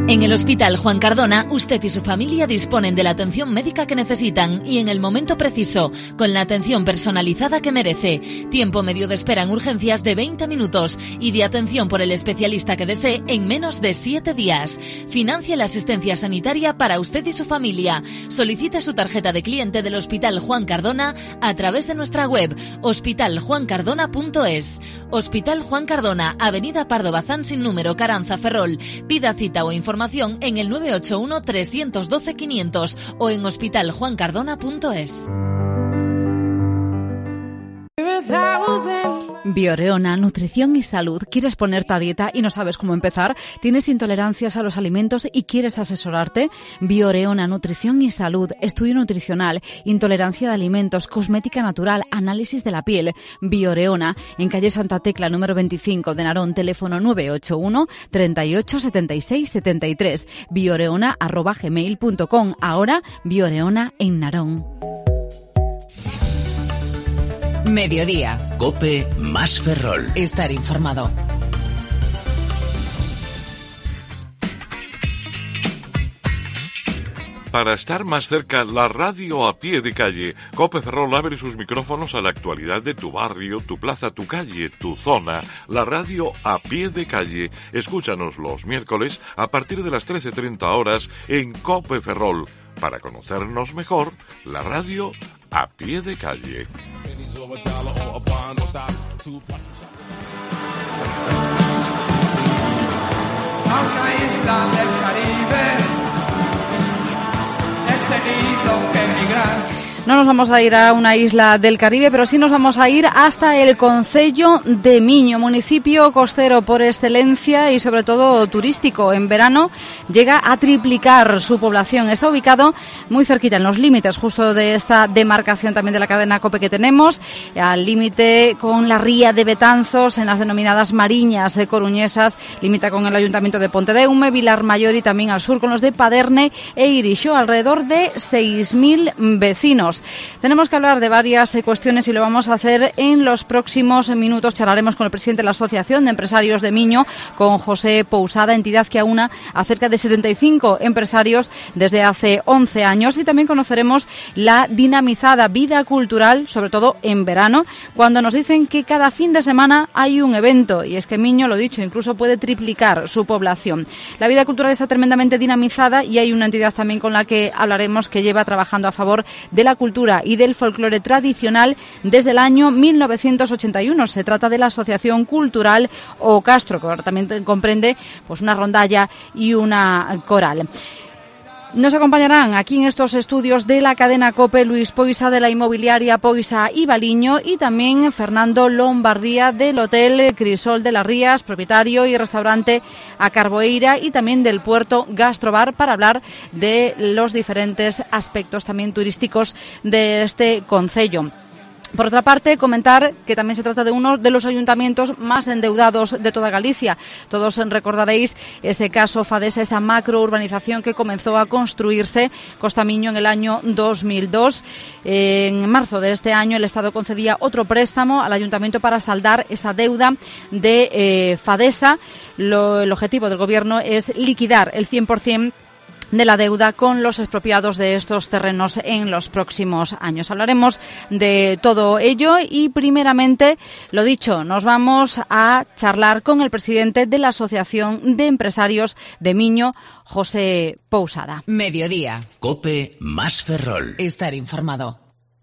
En el Hospital Juan Cardona, usted y su familia disponen de la atención médica que necesitan y en el momento preciso, con la atención personalizada que merece. Tiempo medio de espera en urgencias de 20 minutos y de atención por el especialista que desee en menos de 7 días. Financia la asistencia sanitaria para usted y su familia. Solicite su tarjeta de cliente del Hospital Juan Cardona a través de nuestra web hospitaljuancardona.es. Hospital Juan Cardona, Avenida Pardo Bazán sin número, Caranza, Ferrol. Pida cita o información en el 981 312 500 o en hospitaljuancardona.es. Bioreona, nutrición y salud. ¿Quieres ponerte a dieta y no sabes cómo empezar? ¿Tienes intolerancias a los alimentos y quieres asesorarte? Bioreona, nutrición y salud, estudio nutricional, intolerancia de alimentos, cosmética natural, análisis de la piel. Bioreona, en calle Santa Tecla, número 25 de Narón, teléfono 981 38 76 73. Bioreona@gmail.com. Ahora, Bioreona en Narón. Mediodía. COPE más Ferrol. Estar informado. Para estar más cerca, la radio a pie de calle. COPE Ferrol abre sus micrófonos a la actualidad de tu barrio, tu plaza, tu calle, tu zona. La radio a pie de calle. Escúchanos los miércoles a partir de las 13:30 horas en COPE Ferrol. Para conocernos mejor, la radio a pie de calle. A una isla del Caribe he tenido que emigrar. No nos vamos a ir a una isla del Caribe, pero sí nos vamos a ir hasta el concello de Miño, municipio costero por excelencia y sobre todo turístico. En verano llega a triplicar su población. Está ubicado muy cerquita, en los límites justo de esta demarcación también de la cadena COPE que tenemos, al límite con la ría de Betanzos, en las denominadas Mariñas coruñesas, limita con el ayuntamiento de Pontedeume, Vilar Mayor y también al sur con los de Paderne e Irixó, alrededor de 6.000 vecinos. Tenemos que hablar de varias cuestiones y lo vamos a hacer en los próximos minutos. Charlaremos con el presidente de la Asociación de Empresarios de Miño, con José Pousada, entidad que aúna a cerca de 75 empresarios desde hace 11 años, y también conoceremos la dinamizada vida cultural, sobre todo en verano, cuando nos dicen que cada fin de semana hay un evento, y es que Miño, lo dicho, incluso puede triplicar su población. La vida cultural está tremendamente dinamizada y hay una entidad también con la que hablaremos que lleva trabajando a favor de la cultura y del folclore tradicional desde el año 1981. Se trata de la Asociación Cultural O Castro, que también comprende pues una rondalla y una coral. Nos acompañarán aquí en estos estudios de la cadena COPE Luis Poisa de la inmobiliaria Poisa y Baliño y también Fernando Lombardía del Hotel Crisol de las Rías, propietario y restaurante A Carboeira, y también del Puerto Gastrobar, para hablar de los diferentes aspectos también turísticos de este concello. Por otra parte, comentar que también se trata de uno de los ayuntamientos más endeudados de toda Galicia. Todos recordaréis ese caso Fadesa, esa macrourbanización que comenzó a construirse Costamiño en el año 2002. En marzo de este año el Estado concedía otro préstamo al ayuntamiento para saldar esa deuda de Fadesa. El objetivo del Gobierno es liquidar el 100% de la deuda con los expropiados de estos terrenos en los próximos años. Hablaremos de todo ello y, primeramente, lo dicho, nos vamos a charlar con el presidente de la Asociación de Empresarios de Miño, José Pousada. Mediodía. COPE más Ferrol. Estar informado.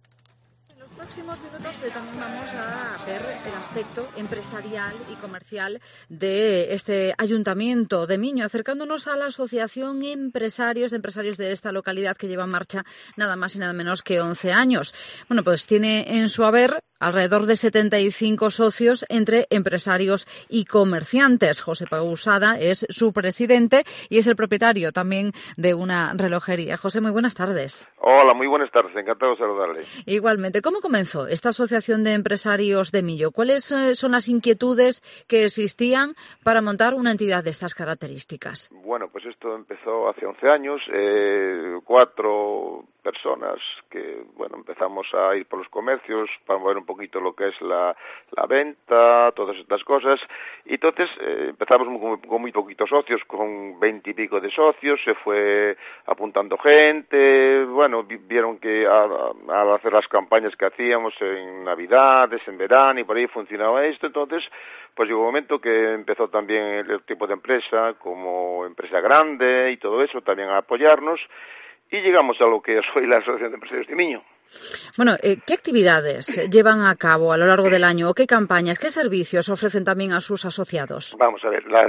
En los próximos minutos también vamos a ver el aspecto empresarial y comercial de este ayuntamiento de Miño, acercándonos a la Asociación de Empresarios de esta localidad, que lleva en marcha nada más y nada menos que 11 años. Bueno, pues tiene en su haber alrededor de 75 socios entre empresarios y comerciantes. José Pousada es su presidente y es el propietario también de una relojería. José, muy buenas tardes. Hola, muy buenas tardes, encantado de saludarle. Igualmente, ¿cómo comenzó esta Asociación de Empresarios de Miño? ¿Cuáles son las inquietudes que existían para montar una entidad de estas características? Bueno, pues esto empezó hace 11 años, 4 personas que, bueno, empezamos a ir por los comercios para mover un poquito lo que es la venta, todas estas cosas, y entonces empezamos con muy poquitos socios, con 20 y pico de socios, se fue apuntando gente, bueno, vieron que al hacer las campañas que hacíamos en Navidades, en verano, y por ahí funcionaba esto, entonces pues llegó un momento que empezó también el tipo de empresa, como empresa grande y todo eso, también a apoyarnos, y llegamos a lo que soy la Asociación de Empresarios de Miño. Bueno, ¿qué actividades llevan a cabo a lo largo del año? ¿O qué campañas, qué servicios ofrecen también a sus asociados? Vamos a ver, las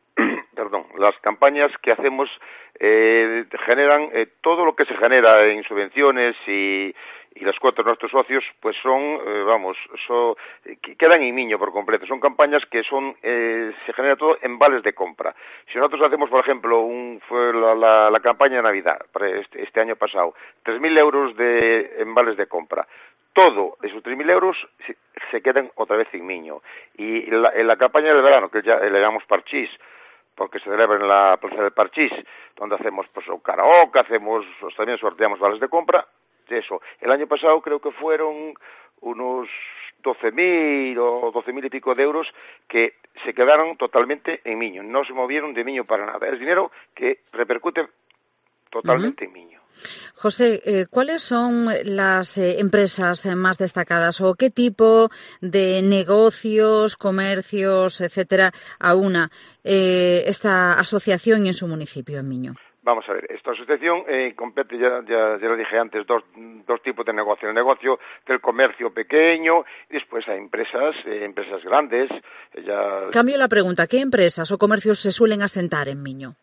campañas que hacemos generan todo lo que se genera en subvenciones y las cuotas de nuestros socios, pues son, quedan en Miño por completo. Son campañas que se genera todo en vales de compra. Si nosotros hacemos, por ejemplo, fue la campaña de Navidad, para este año pasado, 3.000 euros en vales de compra. Todo esos 3.000 euros se quedan otra vez en Miño. Y en la campaña del verano, que ya le llamamos Parchís, porque se celebra en la Plaza del Parchís, donde hacemos pues un karaoke, también sorteamos vales de compra, eso. El año pasado creo que fueron unos 12.000 o 12.000 y pico de euros que se quedaron totalmente en Miño, no se movieron de Miño para nada. Es dinero que repercute totalmente en Miño. José, ¿cuáles son las empresas más destacadas o qué tipo de negocios, comercios, etcétera, aúna esta asociación y en su municipio, en Miño? Vamos a ver, esta asociación compete, ya lo dije antes, dos tipos de negocio. El negocio del comercio pequeño y después hay empresas grandes. Cambio la pregunta, ¿qué empresas o comercios se suelen asentar en Miño?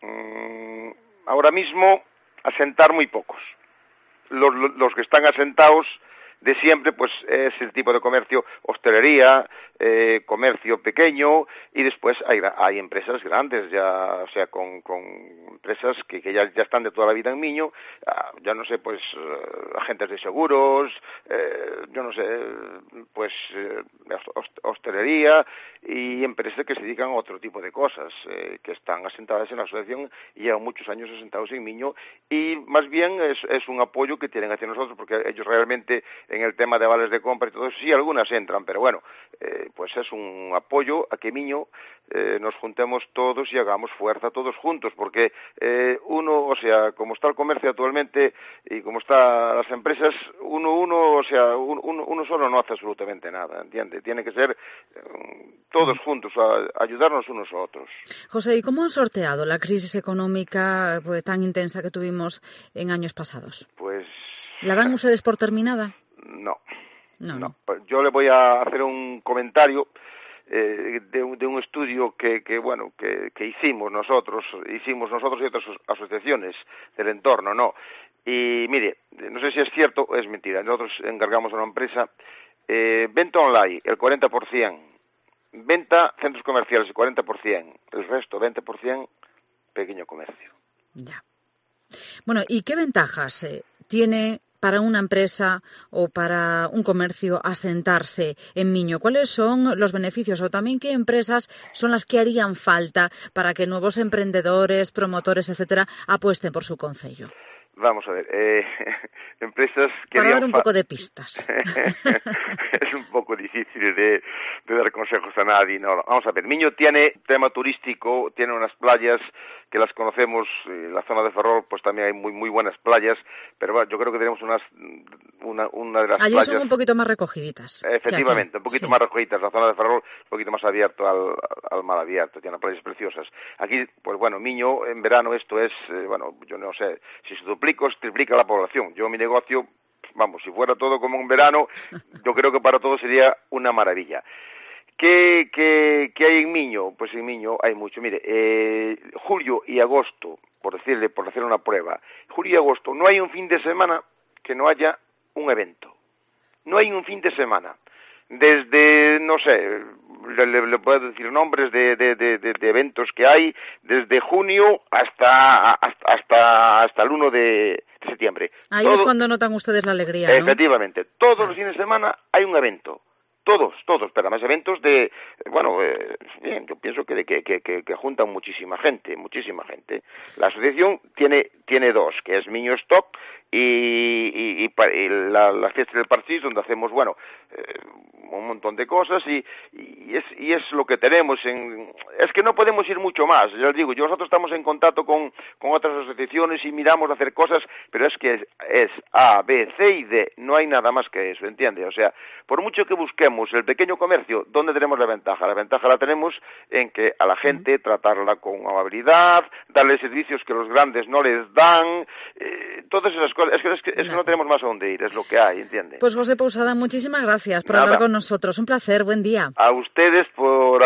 Ahora mismo, asentar muy pocos. Los que están asentados de siempre, pues es el tipo de comercio, hostelería, comercio pequeño, y después hay empresas grandes, ya, o sea, con empresas que ya están de toda la vida en Miño, ya no sé, pues agentes de seguros, yo no sé, pues hostelería y empresas que se dedican a otro tipo de cosas, que están asentadas en la asociación y llevan muchos años asentados en Miño, y más bien es un apoyo que tienen hacia nosotros, porque ellos realmente en el tema de vales de compra y todo eso, sí, algunas entran, pero bueno, pues es un apoyo a que Miño nos juntemos todos y hagamos fuerza todos juntos, porque uno, o sea, como está el comercio actualmente y como están las empresas, uno solo no hace absolutamente nada, ¿entiende? Tiene que ser todos juntos, a ayudarnos unos a otros. José, ¿y cómo han sorteado la crisis económica tan intensa que tuvimos en años pasados? Pues... ¿La dan ustedes por terminada? No. Yo le voy a hacer un comentario de un estudio que hicimos nosotros y otras asociaciones del entorno, ¿no? Y mire, no sé si es cierto o es mentira. Nosotros encargamos a una empresa venta online, el 40%, venta centros comerciales, el 40%, el resto, 20%, pequeño comercio. Ya. Bueno, ¿y qué ventajas tiene para una empresa o para un comercio asentarse en Miño? ¿Cuáles son los beneficios o también qué empresas son las que harían falta para que nuevos emprendedores, promotores, etcétera, apuesten por su concello? Vamos a ver, empresas que... Para dar un poco de pistas. Es un poco difícil de dar consejos a nadie. No, vamos a ver, Miño tiene tema turístico, tiene unas playas que las conocemos, en la zona de Ferrol pues también hay muy muy buenas playas, pero bueno, yo creo que tenemos una de las allí playas... son un poquito más recogiditas. Efectivamente, un poquito más recogidas. La zona de Ferrol un poquito más abierto al mar abierto, tiene playas preciosas. Aquí, pues bueno, Miño en verano esto es, yo no sé, si se duplica o se triplica la población. Yo mi negocio, vamos, si fuera todo como en verano, yo creo que para todos sería una maravilla. ¿Qué hay en Miño? Pues en Miño hay mucho. Mire, julio y agosto, por hacer una prueba, julio y agosto, no hay un fin de semana que no haya un evento. No hay un fin de semana. Desde, no sé, le puedo decir nombres de eventos que hay, desde junio hasta el 1 de septiembre. Ahí es cuando notan ustedes la alegría, ¿no? Efectivamente. Todos los fines de semana hay un evento. todos, pero además eventos de, bien, yo pienso que juntan muchísima gente. La asociación tiene dos, que es Miño Stop y la fiesta del Parchís, donde hacemos, un montón de cosas y es lo que tenemos. Es que no podemos ir mucho más, ya les digo, nosotros estamos en contacto con otras asociaciones y miramos de hacer cosas, pero es que es A, B, C y D, no hay nada más que eso, ¿entiende? O sea, por mucho que busquemos el pequeño comercio, ¿dónde tenemos la ventaja? La ventaja la tenemos en que a la gente tratarla con amabilidad, darle servicios que los grandes no les dan, todas esas cosas. Es que no tenemos más a dónde ir, es lo que hay, ¿entiende? Pues José Pousada, muchísimas gracias por hablar con nosotros. Un placer, buen día. A ustedes por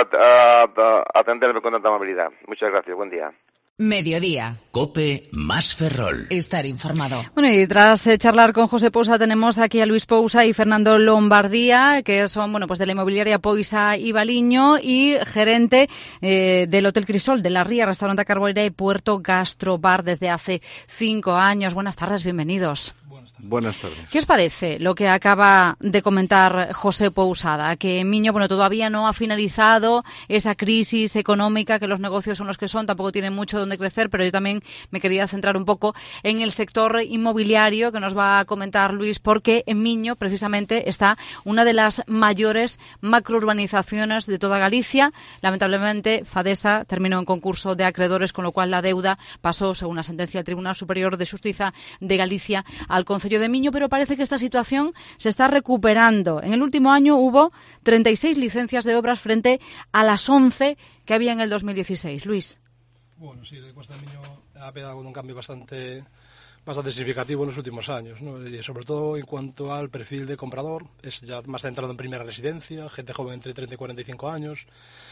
atenderme con tanta amabilidad. Muchas gracias, buen día. Mediodía. COPE más Ferrol. Estar informado. Bueno, y tras charlar con José Pousa, tenemos aquí a Luis Pousa y Fernando Lombardía, que son, de la inmobiliaria Poisa y Baliño y gerente del Hotel Crisol de la Ría, Restaurante Carboneira y Puerto Gastrobar desde hace 5 años. Buenas tardes, bienvenidos. Buenas tardes. ¿Qué os parece lo que acaba de comentar José Pousada? Que Miño, todavía no ha finalizado esa crisis económica, que los negocios son los que son, tampoco tienen mucho donde crecer, pero yo también me quería centrar un poco en el sector inmobiliario que nos va a comentar Luis, porque en Miño precisamente está una de las mayores macrourbanizaciones de toda Galicia. Lamentablemente, Fadesa terminó en concurso de acreedores, con lo cual la deuda pasó, según la sentencia del Tribunal Superior de Xustiza de Galicia, al Concello de Miño, pero parece que esta situación se está recuperando. En el último año hubo 36 licencias de obras frente a las 11 que había en el 2016. Luis. Bueno, sí, la Costa de Miño ha pegado un cambio bastante significativo en los últimos años, ¿no? Y sobre todo en cuanto al perfil de comprador, es ya más centrado en primera residencia, gente joven entre 30 y 45 años.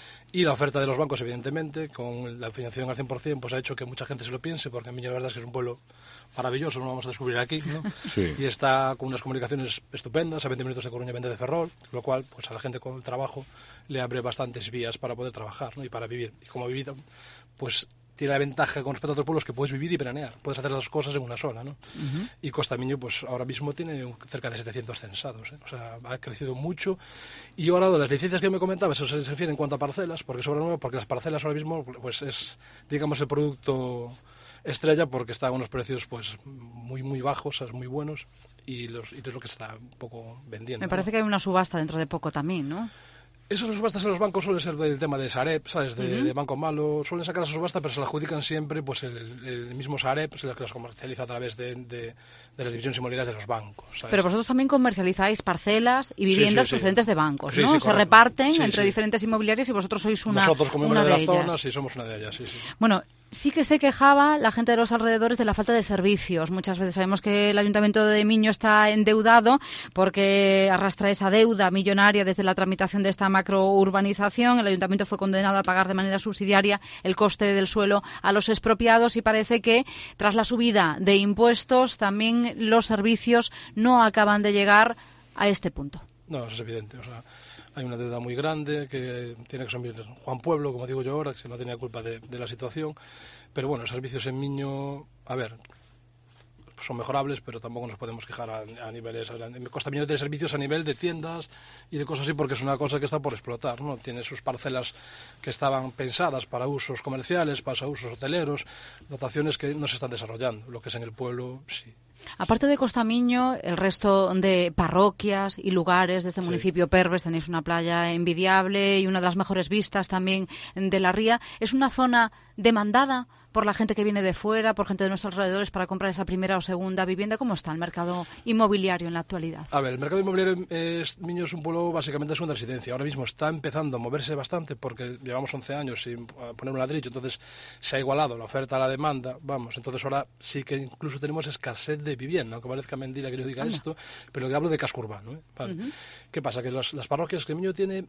Y la oferta de los bancos, evidentemente, con la financiación al 100%, pues ha hecho que mucha gente se lo piense, porque Miño la verdad es que es un pueblo maravilloso, lo vamos a descubrir aquí, ¿no? Sí. Y está con unas comunicaciones estupendas, a 20 minutos de Coruña, 20 de Ferrol, lo cual, pues a la gente con el trabajo le abre bastantes vías para poder trabajar, ¿no? Y para vivir. Y como vivir, pues tiene la ventaja con respecto a otros pueblos que puedes vivir y veranear, puedes hacer las dos cosas en una sola, ¿no? Y Costa Miño, pues ahora mismo tiene cerca de 700 censados, ¿eh? O sea, ha crecido mucho. Y ahora las licencias que me comentabas, eso se refiere en cuanto a parcelas, porque las parcelas ahora mismo pues es, digamos, el producto estrella, porque está a unos precios pues muy bajos, muy buenos, y es lo que está un poco vendiendo. Me parece, ¿no? Que hay una subasta dentro de poco también, ¿no? Esas subastas en los bancos suele ser del tema de Sareb, ¿sabes? De Banco Malo. Suelen sacar esa subasta, pero se la adjudican siempre pues el mismo Sareb, es el que las comercializa a través de las divisiones inmobiliarias de los bancos, ¿sabes? Pero vosotros también comercializáis parcelas y viviendas procedentes de bancos, ¿no? Sí, se reparten entre diferentes inmobiliarias y vosotros sois una de ellas. Nosotros, como una de la zona, sí somos una de ellas, sí. Bueno, sí que se quejaba la gente de los alrededores de la falta de servicios. Muchas veces sabemos que el Ayuntamiento de Miño está endeudado porque arrastra esa deuda millonaria desde la tramitación de esta macrourbanización. El Ayuntamiento fue condenado a pagar de manera subsidiaria el coste del suelo a los expropiados y parece que tras la subida de impuestos también los servicios no acaban de llegar a este punto. No, eso es evidente. O sea, hay una deuda muy grande que tiene que asumir Juan Pueblo, como digo yo ahora, que no tenía culpa de la situación. Pero bueno, los servicios en Miño, a ver, son mejorables, pero tampoco nos podemos quejar a niveles. En Costa Miño tiene servicios a nivel de tiendas y de cosas así, porque es una cosa que está por explotar, ¿no? Tiene sus parcelas que estaban pensadas para usos comerciales, para usos hoteleros, dotaciones que no se están desarrollando. Lo que es en el pueblo, sí. Aparte de Costa Miño, el resto de parroquias y lugares de este municipio, Perves, tenéis una playa envidiable y una de las mejores vistas también de la Ría. ¿Es una zona demandada por la gente que viene de fuera, por gente de nuestros alrededores para comprar esa primera o segunda vivienda? ¿Cómo está el mercado inmobiliario en la actualidad? A ver, el mercado inmobiliario Miño es un pueblo básicamente de segunda residencia. Ahora mismo está empezando a moverse bastante porque llevamos 11 años sin poner un ladrillo, entonces se ha igualado la oferta a la demanda, entonces ahora sí que incluso tenemos escasez de vivienda, aunque parezca mentira que yo diga esto, pero que hablo de casco urbano, ¿eh? Vale. ¿Qué pasa? Que las parroquias que Miño tiene,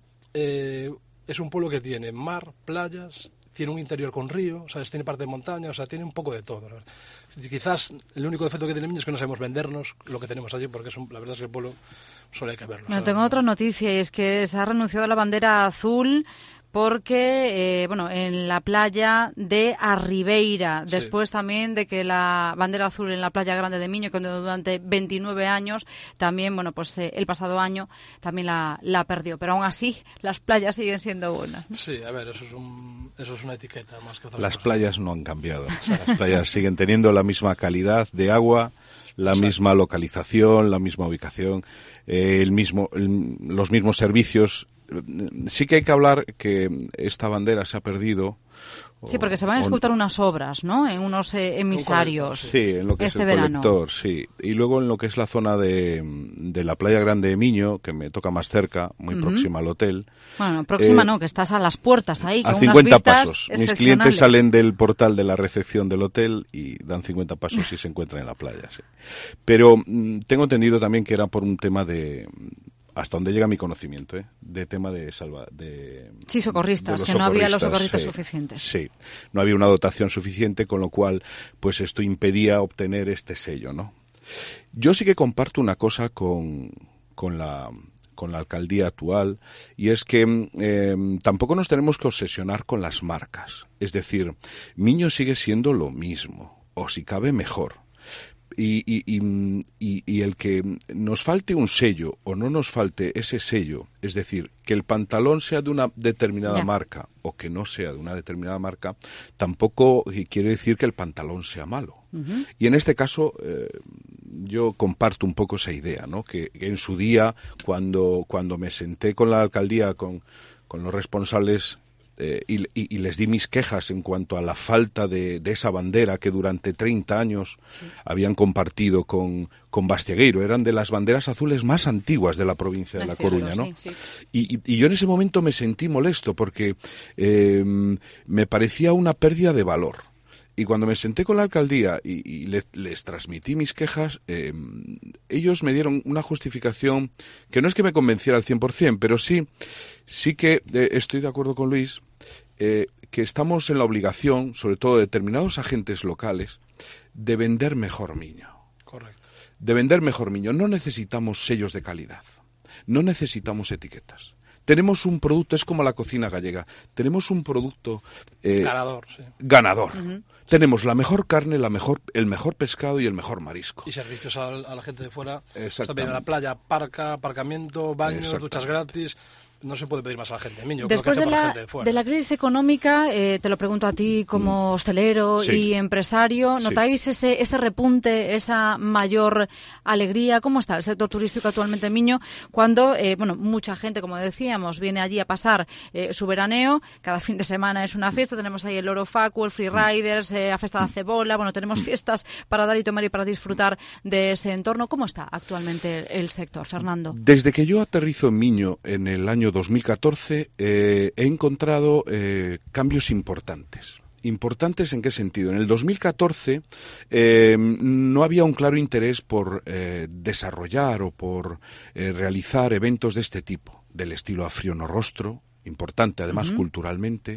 es un pueblo que tiene mar, playas, tiene un interior con río, ¿sabes? Tiene parte de montaña, o sea, tiene un poco de todo. Quizás el único defecto que tiene Miño es que no sabemos vendernos lo que tenemos allí, porque la verdad es que el pueblo solo hay que verlo. Bueno, tengo otra noticia, y es que se ha renunciado a la bandera azul porque, en la playa de Arribeira, después también de que la bandera azul en la playa grande de Miño, que durante 29 años, también, el pasado año también la perdió. Pero aún así, las playas siguen siendo buenas. Sí, a ver, eso es una etiqueta más que otra cosa. Las playas no han cambiado. O sea, las playas siguen teniendo la misma calidad de agua, la misma localización, la misma ubicación, los mismos servicios. Sí que hay que hablar que esta bandera se ha perdido. Sí, porque se van a ejecutar unas obras, ¿no? En unos emisarios. Sí, en lo que es el verano. colector, sí. Y luego en lo que es la zona de la playa grande de Miño, que me toca más cerca, muy próxima al hotel. Bueno, próxima no, que estás a las puertas ahí, con a 50 unas vistas pasos. Mis clientes salen del portal de la recepción del hotel y dan 50 pasos y se encuentran en la playa, sí. Pero tengo entendido también que era por un tema de... hasta donde llega mi conocimiento, de tema de socorristas, que no había los socorristas suficientes. Sí, no había una dotación suficiente, con lo cual, pues esto impedía obtener este sello, ¿no? Yo sí que comparto una cosa con la alcaldía actual, y es que tampoco nos tenemos que obsesionar con las marcas. Es decir, Miño sigue siendo lo mismo, o si cabe mejor. Y el que nos falte un sello o no nos falte ese sello, es decir, que el pantalón sea de una determinada marca o que no sea de una determinada marca, tampoco quiere decir que el pantalón sea malo. Y en este caso yo comparto un poco esa idea, ¿no? Que en su día, cuando me senté con la alcaldía, con los responsables, y les di mis quejas en cuanto a la falta de esa bandera que durante 30 años habían compartido con Bastiagueiro. Eran de las banderas azules más antiguas de la provincia de La Coruña, ¿no? Sí. Y yo en ese momento me sentí molesto porque me parecía una pérdida de valor. Y cuando me senté con la alcaldía y les transmití mis quejas, ellos me dieron una justificación que no es que me convenciera al 100%, pero sí que estoy de acuerdo con Luis, que estamos en la obligación, sobre todo de determinados agentes locales, de vender mejor Miño. Correcto. De vender mejor Miño. No necesitamos sellos de calidad, no necesitamos etiquetas. Tenemos un producto, es como la cocina gallega, tenemos un producto ganador. Sí. Ganador. Tenemos la mejor carne, el mejor pescado y el mejor marisco. Y servicios a la gente de fuera. También a la playa, aparcamiento, baños, duchas gratis. No se puede pedir más a la gente de Miño. Después de la crisis económica, te lo pregunto a ti como hostelero y empresario, ¿notáis ese repunte, esa mayor alegría? ¿Cómo está el sector turístico actualmente en Miño? Cuando, mucha gente, como decíamos, viene allí a pasar su veraneo, cada fin de semana es una fiesta, tenemos ahí el Loro Facu, el Free Riders, la Festa da Cebola, tenemos fiestas para dar y tomar y para disfrutar de ese entorno. ¿Cómo está actualmente el sector, Fernando? Desde que yo aterrizo en Miño en el año 2014 he encontrado cambios importantes. ¿Importantes en qué sentido? En el 2014 no había un claro interés por desarrollar o por realizar eventos de este tipo, del estilo Afrionorrostro, importante además culturalmente,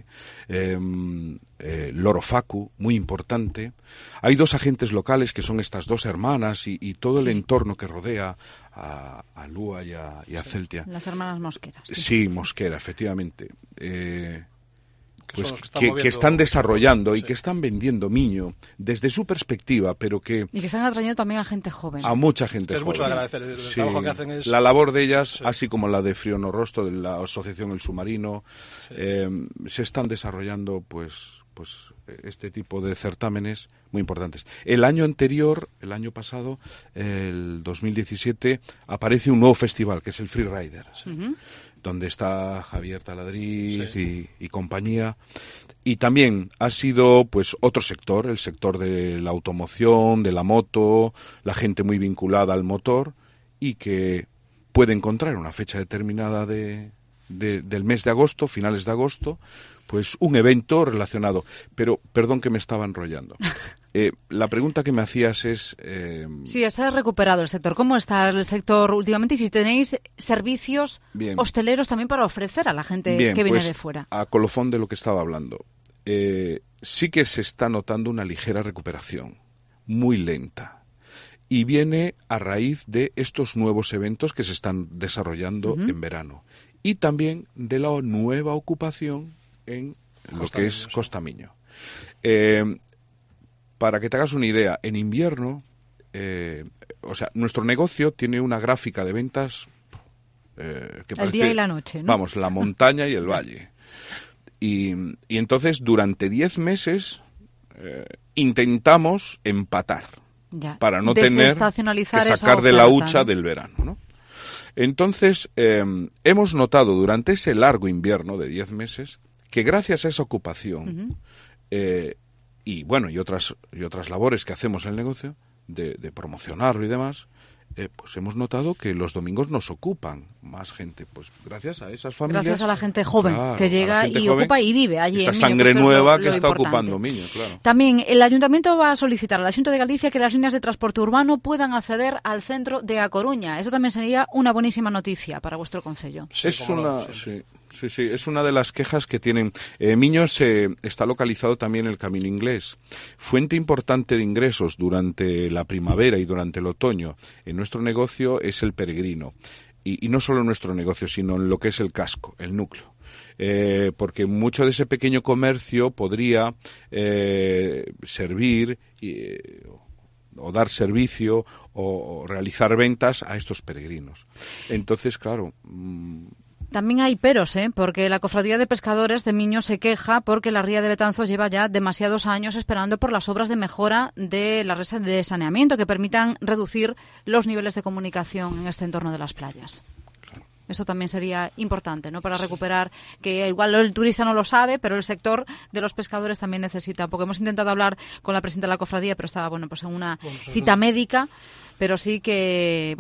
Loro Facu, muy importante. Hay dos agentes locales que son estas dos hermanas y todo el entorno que rodea a Lúa y a Celtia. Las hermanas Mosquera. Sí, Mosquera, efectivamente. Pues que están desarrollando y que están vendiendo Miño desde su perspectiva, pero que... Y que están atrayendo también a gente joven. A mucha gente joven. Es mucho de agradecer el trabajo que hacen. La labor de ellas, así como la de Frionorrostro, de la asociación El Submarino, se están desarrollando pues este tipo de certámenes muy importantes. El año anterior, el año pasado, el 2017, aparece un nuevo festival, que es el Free Riders. Donde está Javier Taladriz y compañía. Y también ha sido pues otro sector, el sector de la automoción, de la moto, la gente muy vinculada al motor y que puede encontrar una fecha determinada del mes de agosto, finales de agosto, pues un evento relacionado. Pero, perdón que me estaba enrollando. La pregunta que me hacías es... Sí, se ha recuperado el sector. ¿Cómo está el sector últimamente? Y si tenéis servicios hosteleros también para ofrecer a la gente que viene de fuera. A colofón de lo que estaba hablando. Sí que se está notando una ligera recuperación, muy lenta. Y viene a raíz de estos nuevos eventos que se están desarrollando en verano. y también de la nueva ocupación en lo que es Costa Miño. Para que te hagas una idea, en invierno, nuestro negocio tiene una gráfica de ventas que parece, el día y la noche, ¿no? Vamos, la montaña y el valle. Y entonces, durante 10 meses, intentamos empatar. Ya. Para no tener que sacar de la hucha, ¿no?, del verano, ¿no? Entonces, hemos notado durante ese largo invierno de 10 meses que gracias a esa ocupación y otras labores que hacemos en el negocio, de promocionarlo y demás, pues hemos notado que los domingos nos ocupan más gente, pues gracias a esas familias. Gracias a la gente joven, claro, que llega y ocupa y vive allí. Esa en Miño, sangre nueva que está importante. Ocupando Miño, claro. También el Ayuntamiento va a solicitar al Asunto de Galicia que las líneas de transporte urbano puedan acceder al centro de A Coruña. Eso también sería una buenísima noticia para vuestro concello. Sí, es una de las quejas que tienen. Miño está localizado también en el Camino Inglés. Fuente importante de ingresos durante la primavera y durante el otoño en nuestro negocio es el peregrino. Y no solo en nuestro negocio, sino en lo que es el casco, el núcleo. Porque mucho de ese pequeño comercio podría servir o dar servicio o realizar ventas a estos peregrinos. Entonces, claro... También hay peros, porque la Cofradía de Pescadores de Miño se queja porque la ría de Betanzos lleva ya demasiados años esperando por las obras de mejora de la red de saneamiento que permitan reducir los niveles de comunicación en este entorno de las playas. Eso también sería importante, ¿no? Para recuperar, que igual el turista no lo sabe, pero el sector de los pescadores también necesita, porque hemos intentado hablar con la presidenta de la cofradía, pero estaba, pues en una cita médica, pero sí que,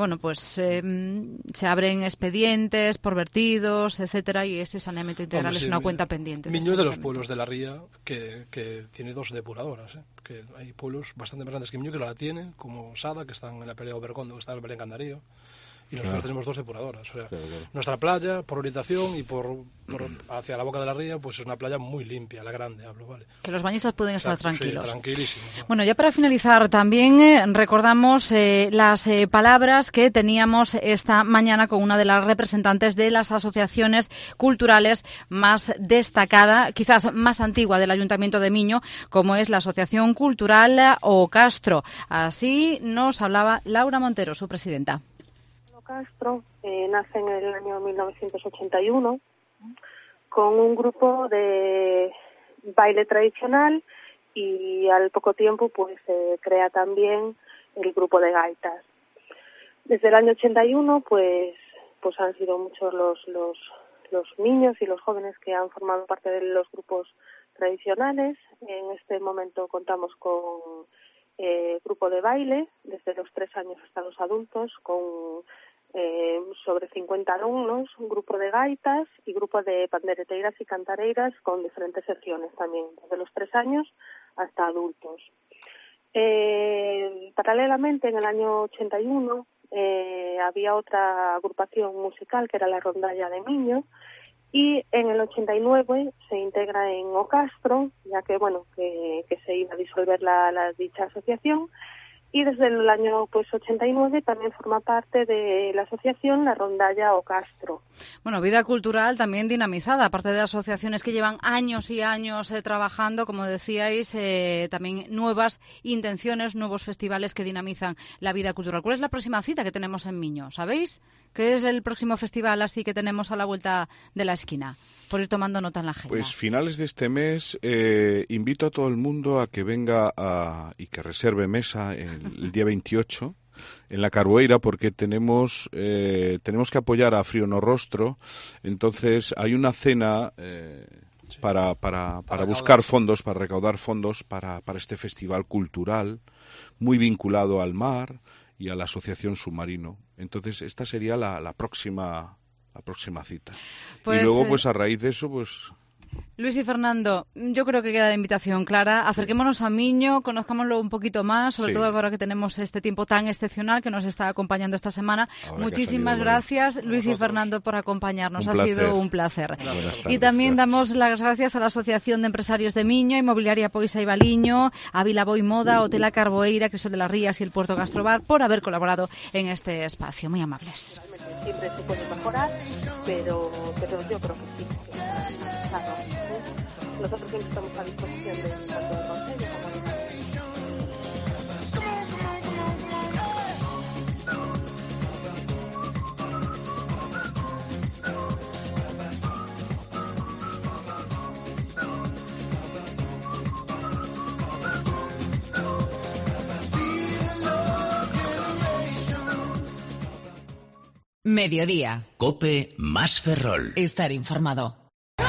se abren expedientes por vertidos, etcétera, y ese saneamiento integral es una cuenta pendiente. Miño es de los pueblos de la ría que tiene 2 depuradoras, que hay pueblos bastante más grandes que Miño que la tienen, como Sada, que están en la Pelea Obergondo, que está en el Belén Candarío. Y nosotros tenemos 2 depuradoras. O sea, nuestra playa, por orientación y por hacia la boca de la ría, pues es una playa muy limpia, la grande, hablo, ¿vale? Que los bañistas pueden estar tranquilos. Sí, tranquilísimos, ¿no? Bueno, ya para finalizar, también recordamos las palabras que teníamos esta mañana con una de las representantes de las asociaciones culturales más destacada, quizás más antigua del Ayuntamiento de Miño, como es la Asociación Cultural O Castro. Así nos hablaba Laura Montero, su presidenta. Castro nace en el año 1981 con un grupo de baile tradicional y al poco tiempo pues se crea también el grupo de gaitas. Desde el año 81 pues han sido muchos los niños y los jóvenes que han formado parte de los grupos tradicionales. En este momento contamos con grupo de baile desde los 3 años hasta los adultos, con sobre 50 alumnos, un grupo de gaitas y grupo de pandereteiras y cantareiras con diferentes secciones también, desde los 3 años hasta adultos. Paralelamente, en el año 81, había otra agrupación musical que era la Rondalla de Miño, y en el 89 se integra en O Castro, ya que que se iba a disolver la dicha asociación. Y desde el año 89 también forma parte de la asociación La Rondalla O Castro. Bueno, vida cultural también dinamizada, aparte de asociaciones que llevan años y años trabajando, como decíais, también nuevas intenciones, nuevos festivales que dinamizan la vida cultural. ¿Cuál es la próxima cita que tenemos en Miño? ¿Sabéis? ¿Qué es el próximo festival así que tenemos a la vuelta de la esquina? Por ir tomando nota en la agenda. Pues finales de este mes invito a todo el mundo a que venga y que reserve mesa el día 28 en la Carboeira, porque tenemos que apoyar a Frío No Rostro. Entonces hay una cena para buscar fondos, para recaudar fondos para este festival cultural muy vinculado al mar y a la Asociación Submarino. Entonces esta sería la próxima cita. Pues, y luego, a raíz de eso, Luis y Fernando, yo creo que queda la invitación clara. Acerquémonos a Miño, conozcámoslo un poquito más, sobre todo ahora que tenemos este tiempo tan excepcional que nos está acompañando esta semana. Muchísimas gracias, Luis y Fernando, por acompañarnos. Ha sido un placer. Y también damos las gracias a la Asociación de Empresarios de Miño, Inmobiliaria Poisa y Baliño, Ávila Boi Moda, Hotel A Carboeira, Crisol de las Rías y el Puerto Gastrobar por haber colaborado en este espacio. Muy amables. Siempre se puede mejorar, pero yo creo que sí. Nosotros siempre estamos a disposición de tanto del Consejo como de Mediodía. COPE más Ferrol. Estar informado.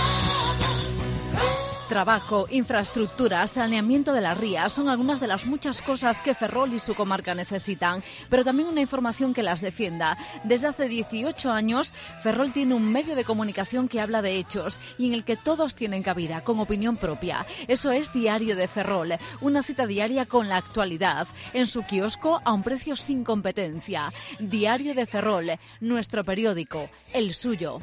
Trabajo, infraestructura, saneamiento de las rías son algunas de las muchas cosas que Ferrol y su comarca necesitan, pero también una información que las defienda. Desde hace 18 años, Ferrol tiene un medio de comunicación que habla de hechos y en el que todos tienen cabida, con opinión propia. Eso es Diario de Ferrol, una cita diaria con la actualidad, en su kiosco a un precio sin competencia. Diario de Ferrol, nuestro periódico, el suyo.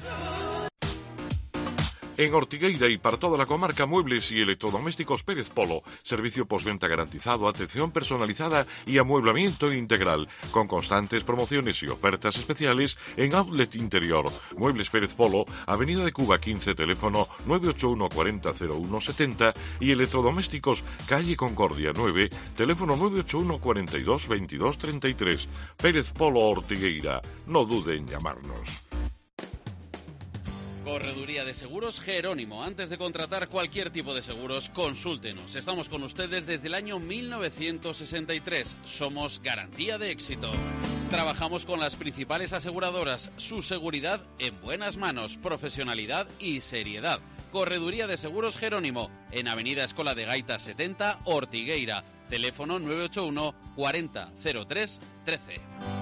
En Ortigueira y para toda la comarca, muebles y electrodomésticos Pérez Polo. Servicio postventa garantizado, atención personalizada y amueblamiento integral. Con constantes promociones y ofertas especiales en Outlet Interior. Muebles Pérez Polo, Avenida de Cuba 15, teléfono 981 40 01 70 y electrodomésticos Calle Concordia 9, teléfono 981 42 22 33. Pérez Polo Ortigueira. No dude en llamarnos. Correduría de Seguros Jerónimo. Antes de contratar cualquier tipo de seguros, consúltenos. Estamos con ustedes desde el año 1963. Somos garantía de éxito. Trabajamos con las principales aseguradoras. Su seguridad en buenas manos, profesionalidad y seriedad. Correduría de Seguros Jerónimo. En Avenida Escola de Gaita 70, Ortigueira. Teléfono 981 40 03 13.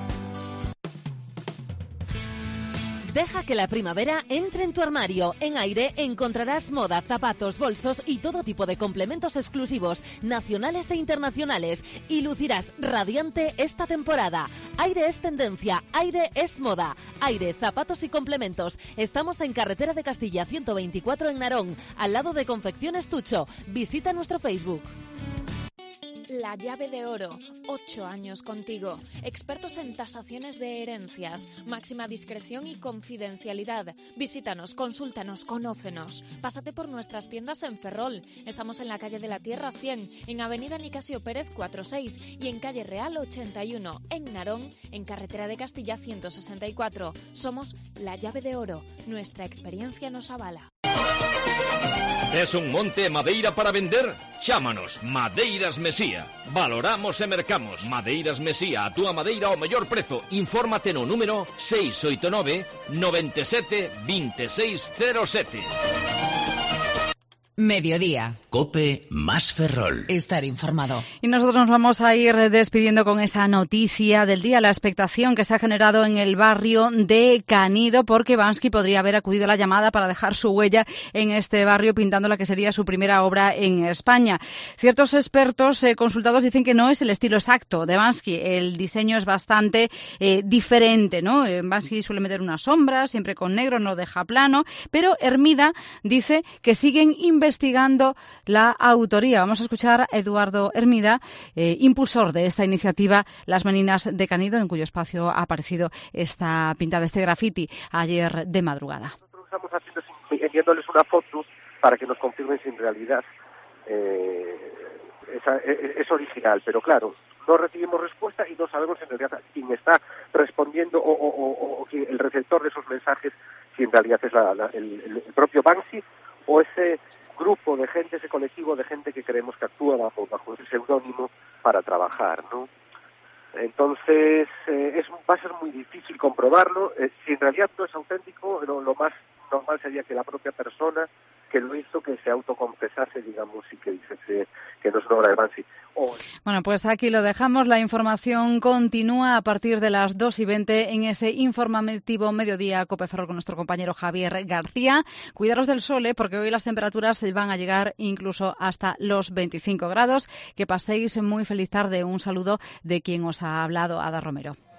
Deja que la primavera entre en tu armario. En Aire encontrarás moda, zapatos, bolsos y todo tipo de complementos exclusivos, nacionales e internacionales. Y lucirás radiante esta temporada. Aire es tendencia, Aire es moda. Aire, zapatos y complementos. Estamos en Carretera de Castilla 124 en Narón, al lado de Confecciones Tucho. Visita nuestro Facebook. La llave de oro, 8 años contigo. Expertos en tasaciones de herencias, máxima discreción y confidencialidad. Visítanos, consúltanos, conócenos. Pásate por nuestras tiendas en Ferrol. Estamos en la calle de la Tierra 100, en Avenida Nicasio Pérez 46 y en calle Real 81, en Narón, en Carretera de Castilla 164. Somos La Llave de Oro. Nuestra experiencia nos avala. ¿Es un monte madeira para vender? Chámanos Madeiras Mesía. Valoramos e mercamos. Madeiras Mesía, a túa madeira ao mellor prezo. Infórmate no número 689 97 2607. Mediodía. COPE más Ferrol. Estar informado. Y nosotros nos vamos a ir despidiendo con esa noticia del día, la expectación que se ha generado en el barrio de Canido, porque Bansky podría haber acudido a la llamada para dejar su huella en este barrio, pintando la que sería su primera obra en España. Ciertos expertos consultados dicen que no es el estilo exacto de Bansky. El diseño es bastante diferente, ¿no? Bansky suele meter unas sombras, siempre con negro, no deja plano, pero Hermida dice que siguen investigando la autoría. Vamos a escuchar a Eduardo Hermida, impulsor de esta iniciativa Las Meninas de Canido, en cuyo espacio ha aparecido esta pintada, este graffiti, ayer de madrugada. Nosotros estamos haciendo, enviándoles una foto para que nos confirmen si en realidad es original, pero claro, no recibimos respuesta y no sabemos en realidad quién está respondiendo o el receptor de esos mensajes, si en realidad es el propio Banksy o ese grupo de gente, ese colectivo de gente que creemos que actúa bajo ese seudónimo para trabajar, ¿no? Entonces, va a ser muy difícil comprobarlo. Si en realidad no es auténtico, lo más normal sería que la propia persona que lo hizo, que se autoconfesase, digamos, y que dijese que no es una obra de Banksy. Bueno, pues aquí lo dejamos. La información continúa a partir de las 2:20 en ese informativo Mediodía Cope Ferrol con nuestro compañero Javier García. Cuidaros del sol, porque hoy las temperaturas van a llegar incluso hasta los 25 grados. Que paséis muy feliz tarde. Un saludo de quien os ha hablado, Ada Romero.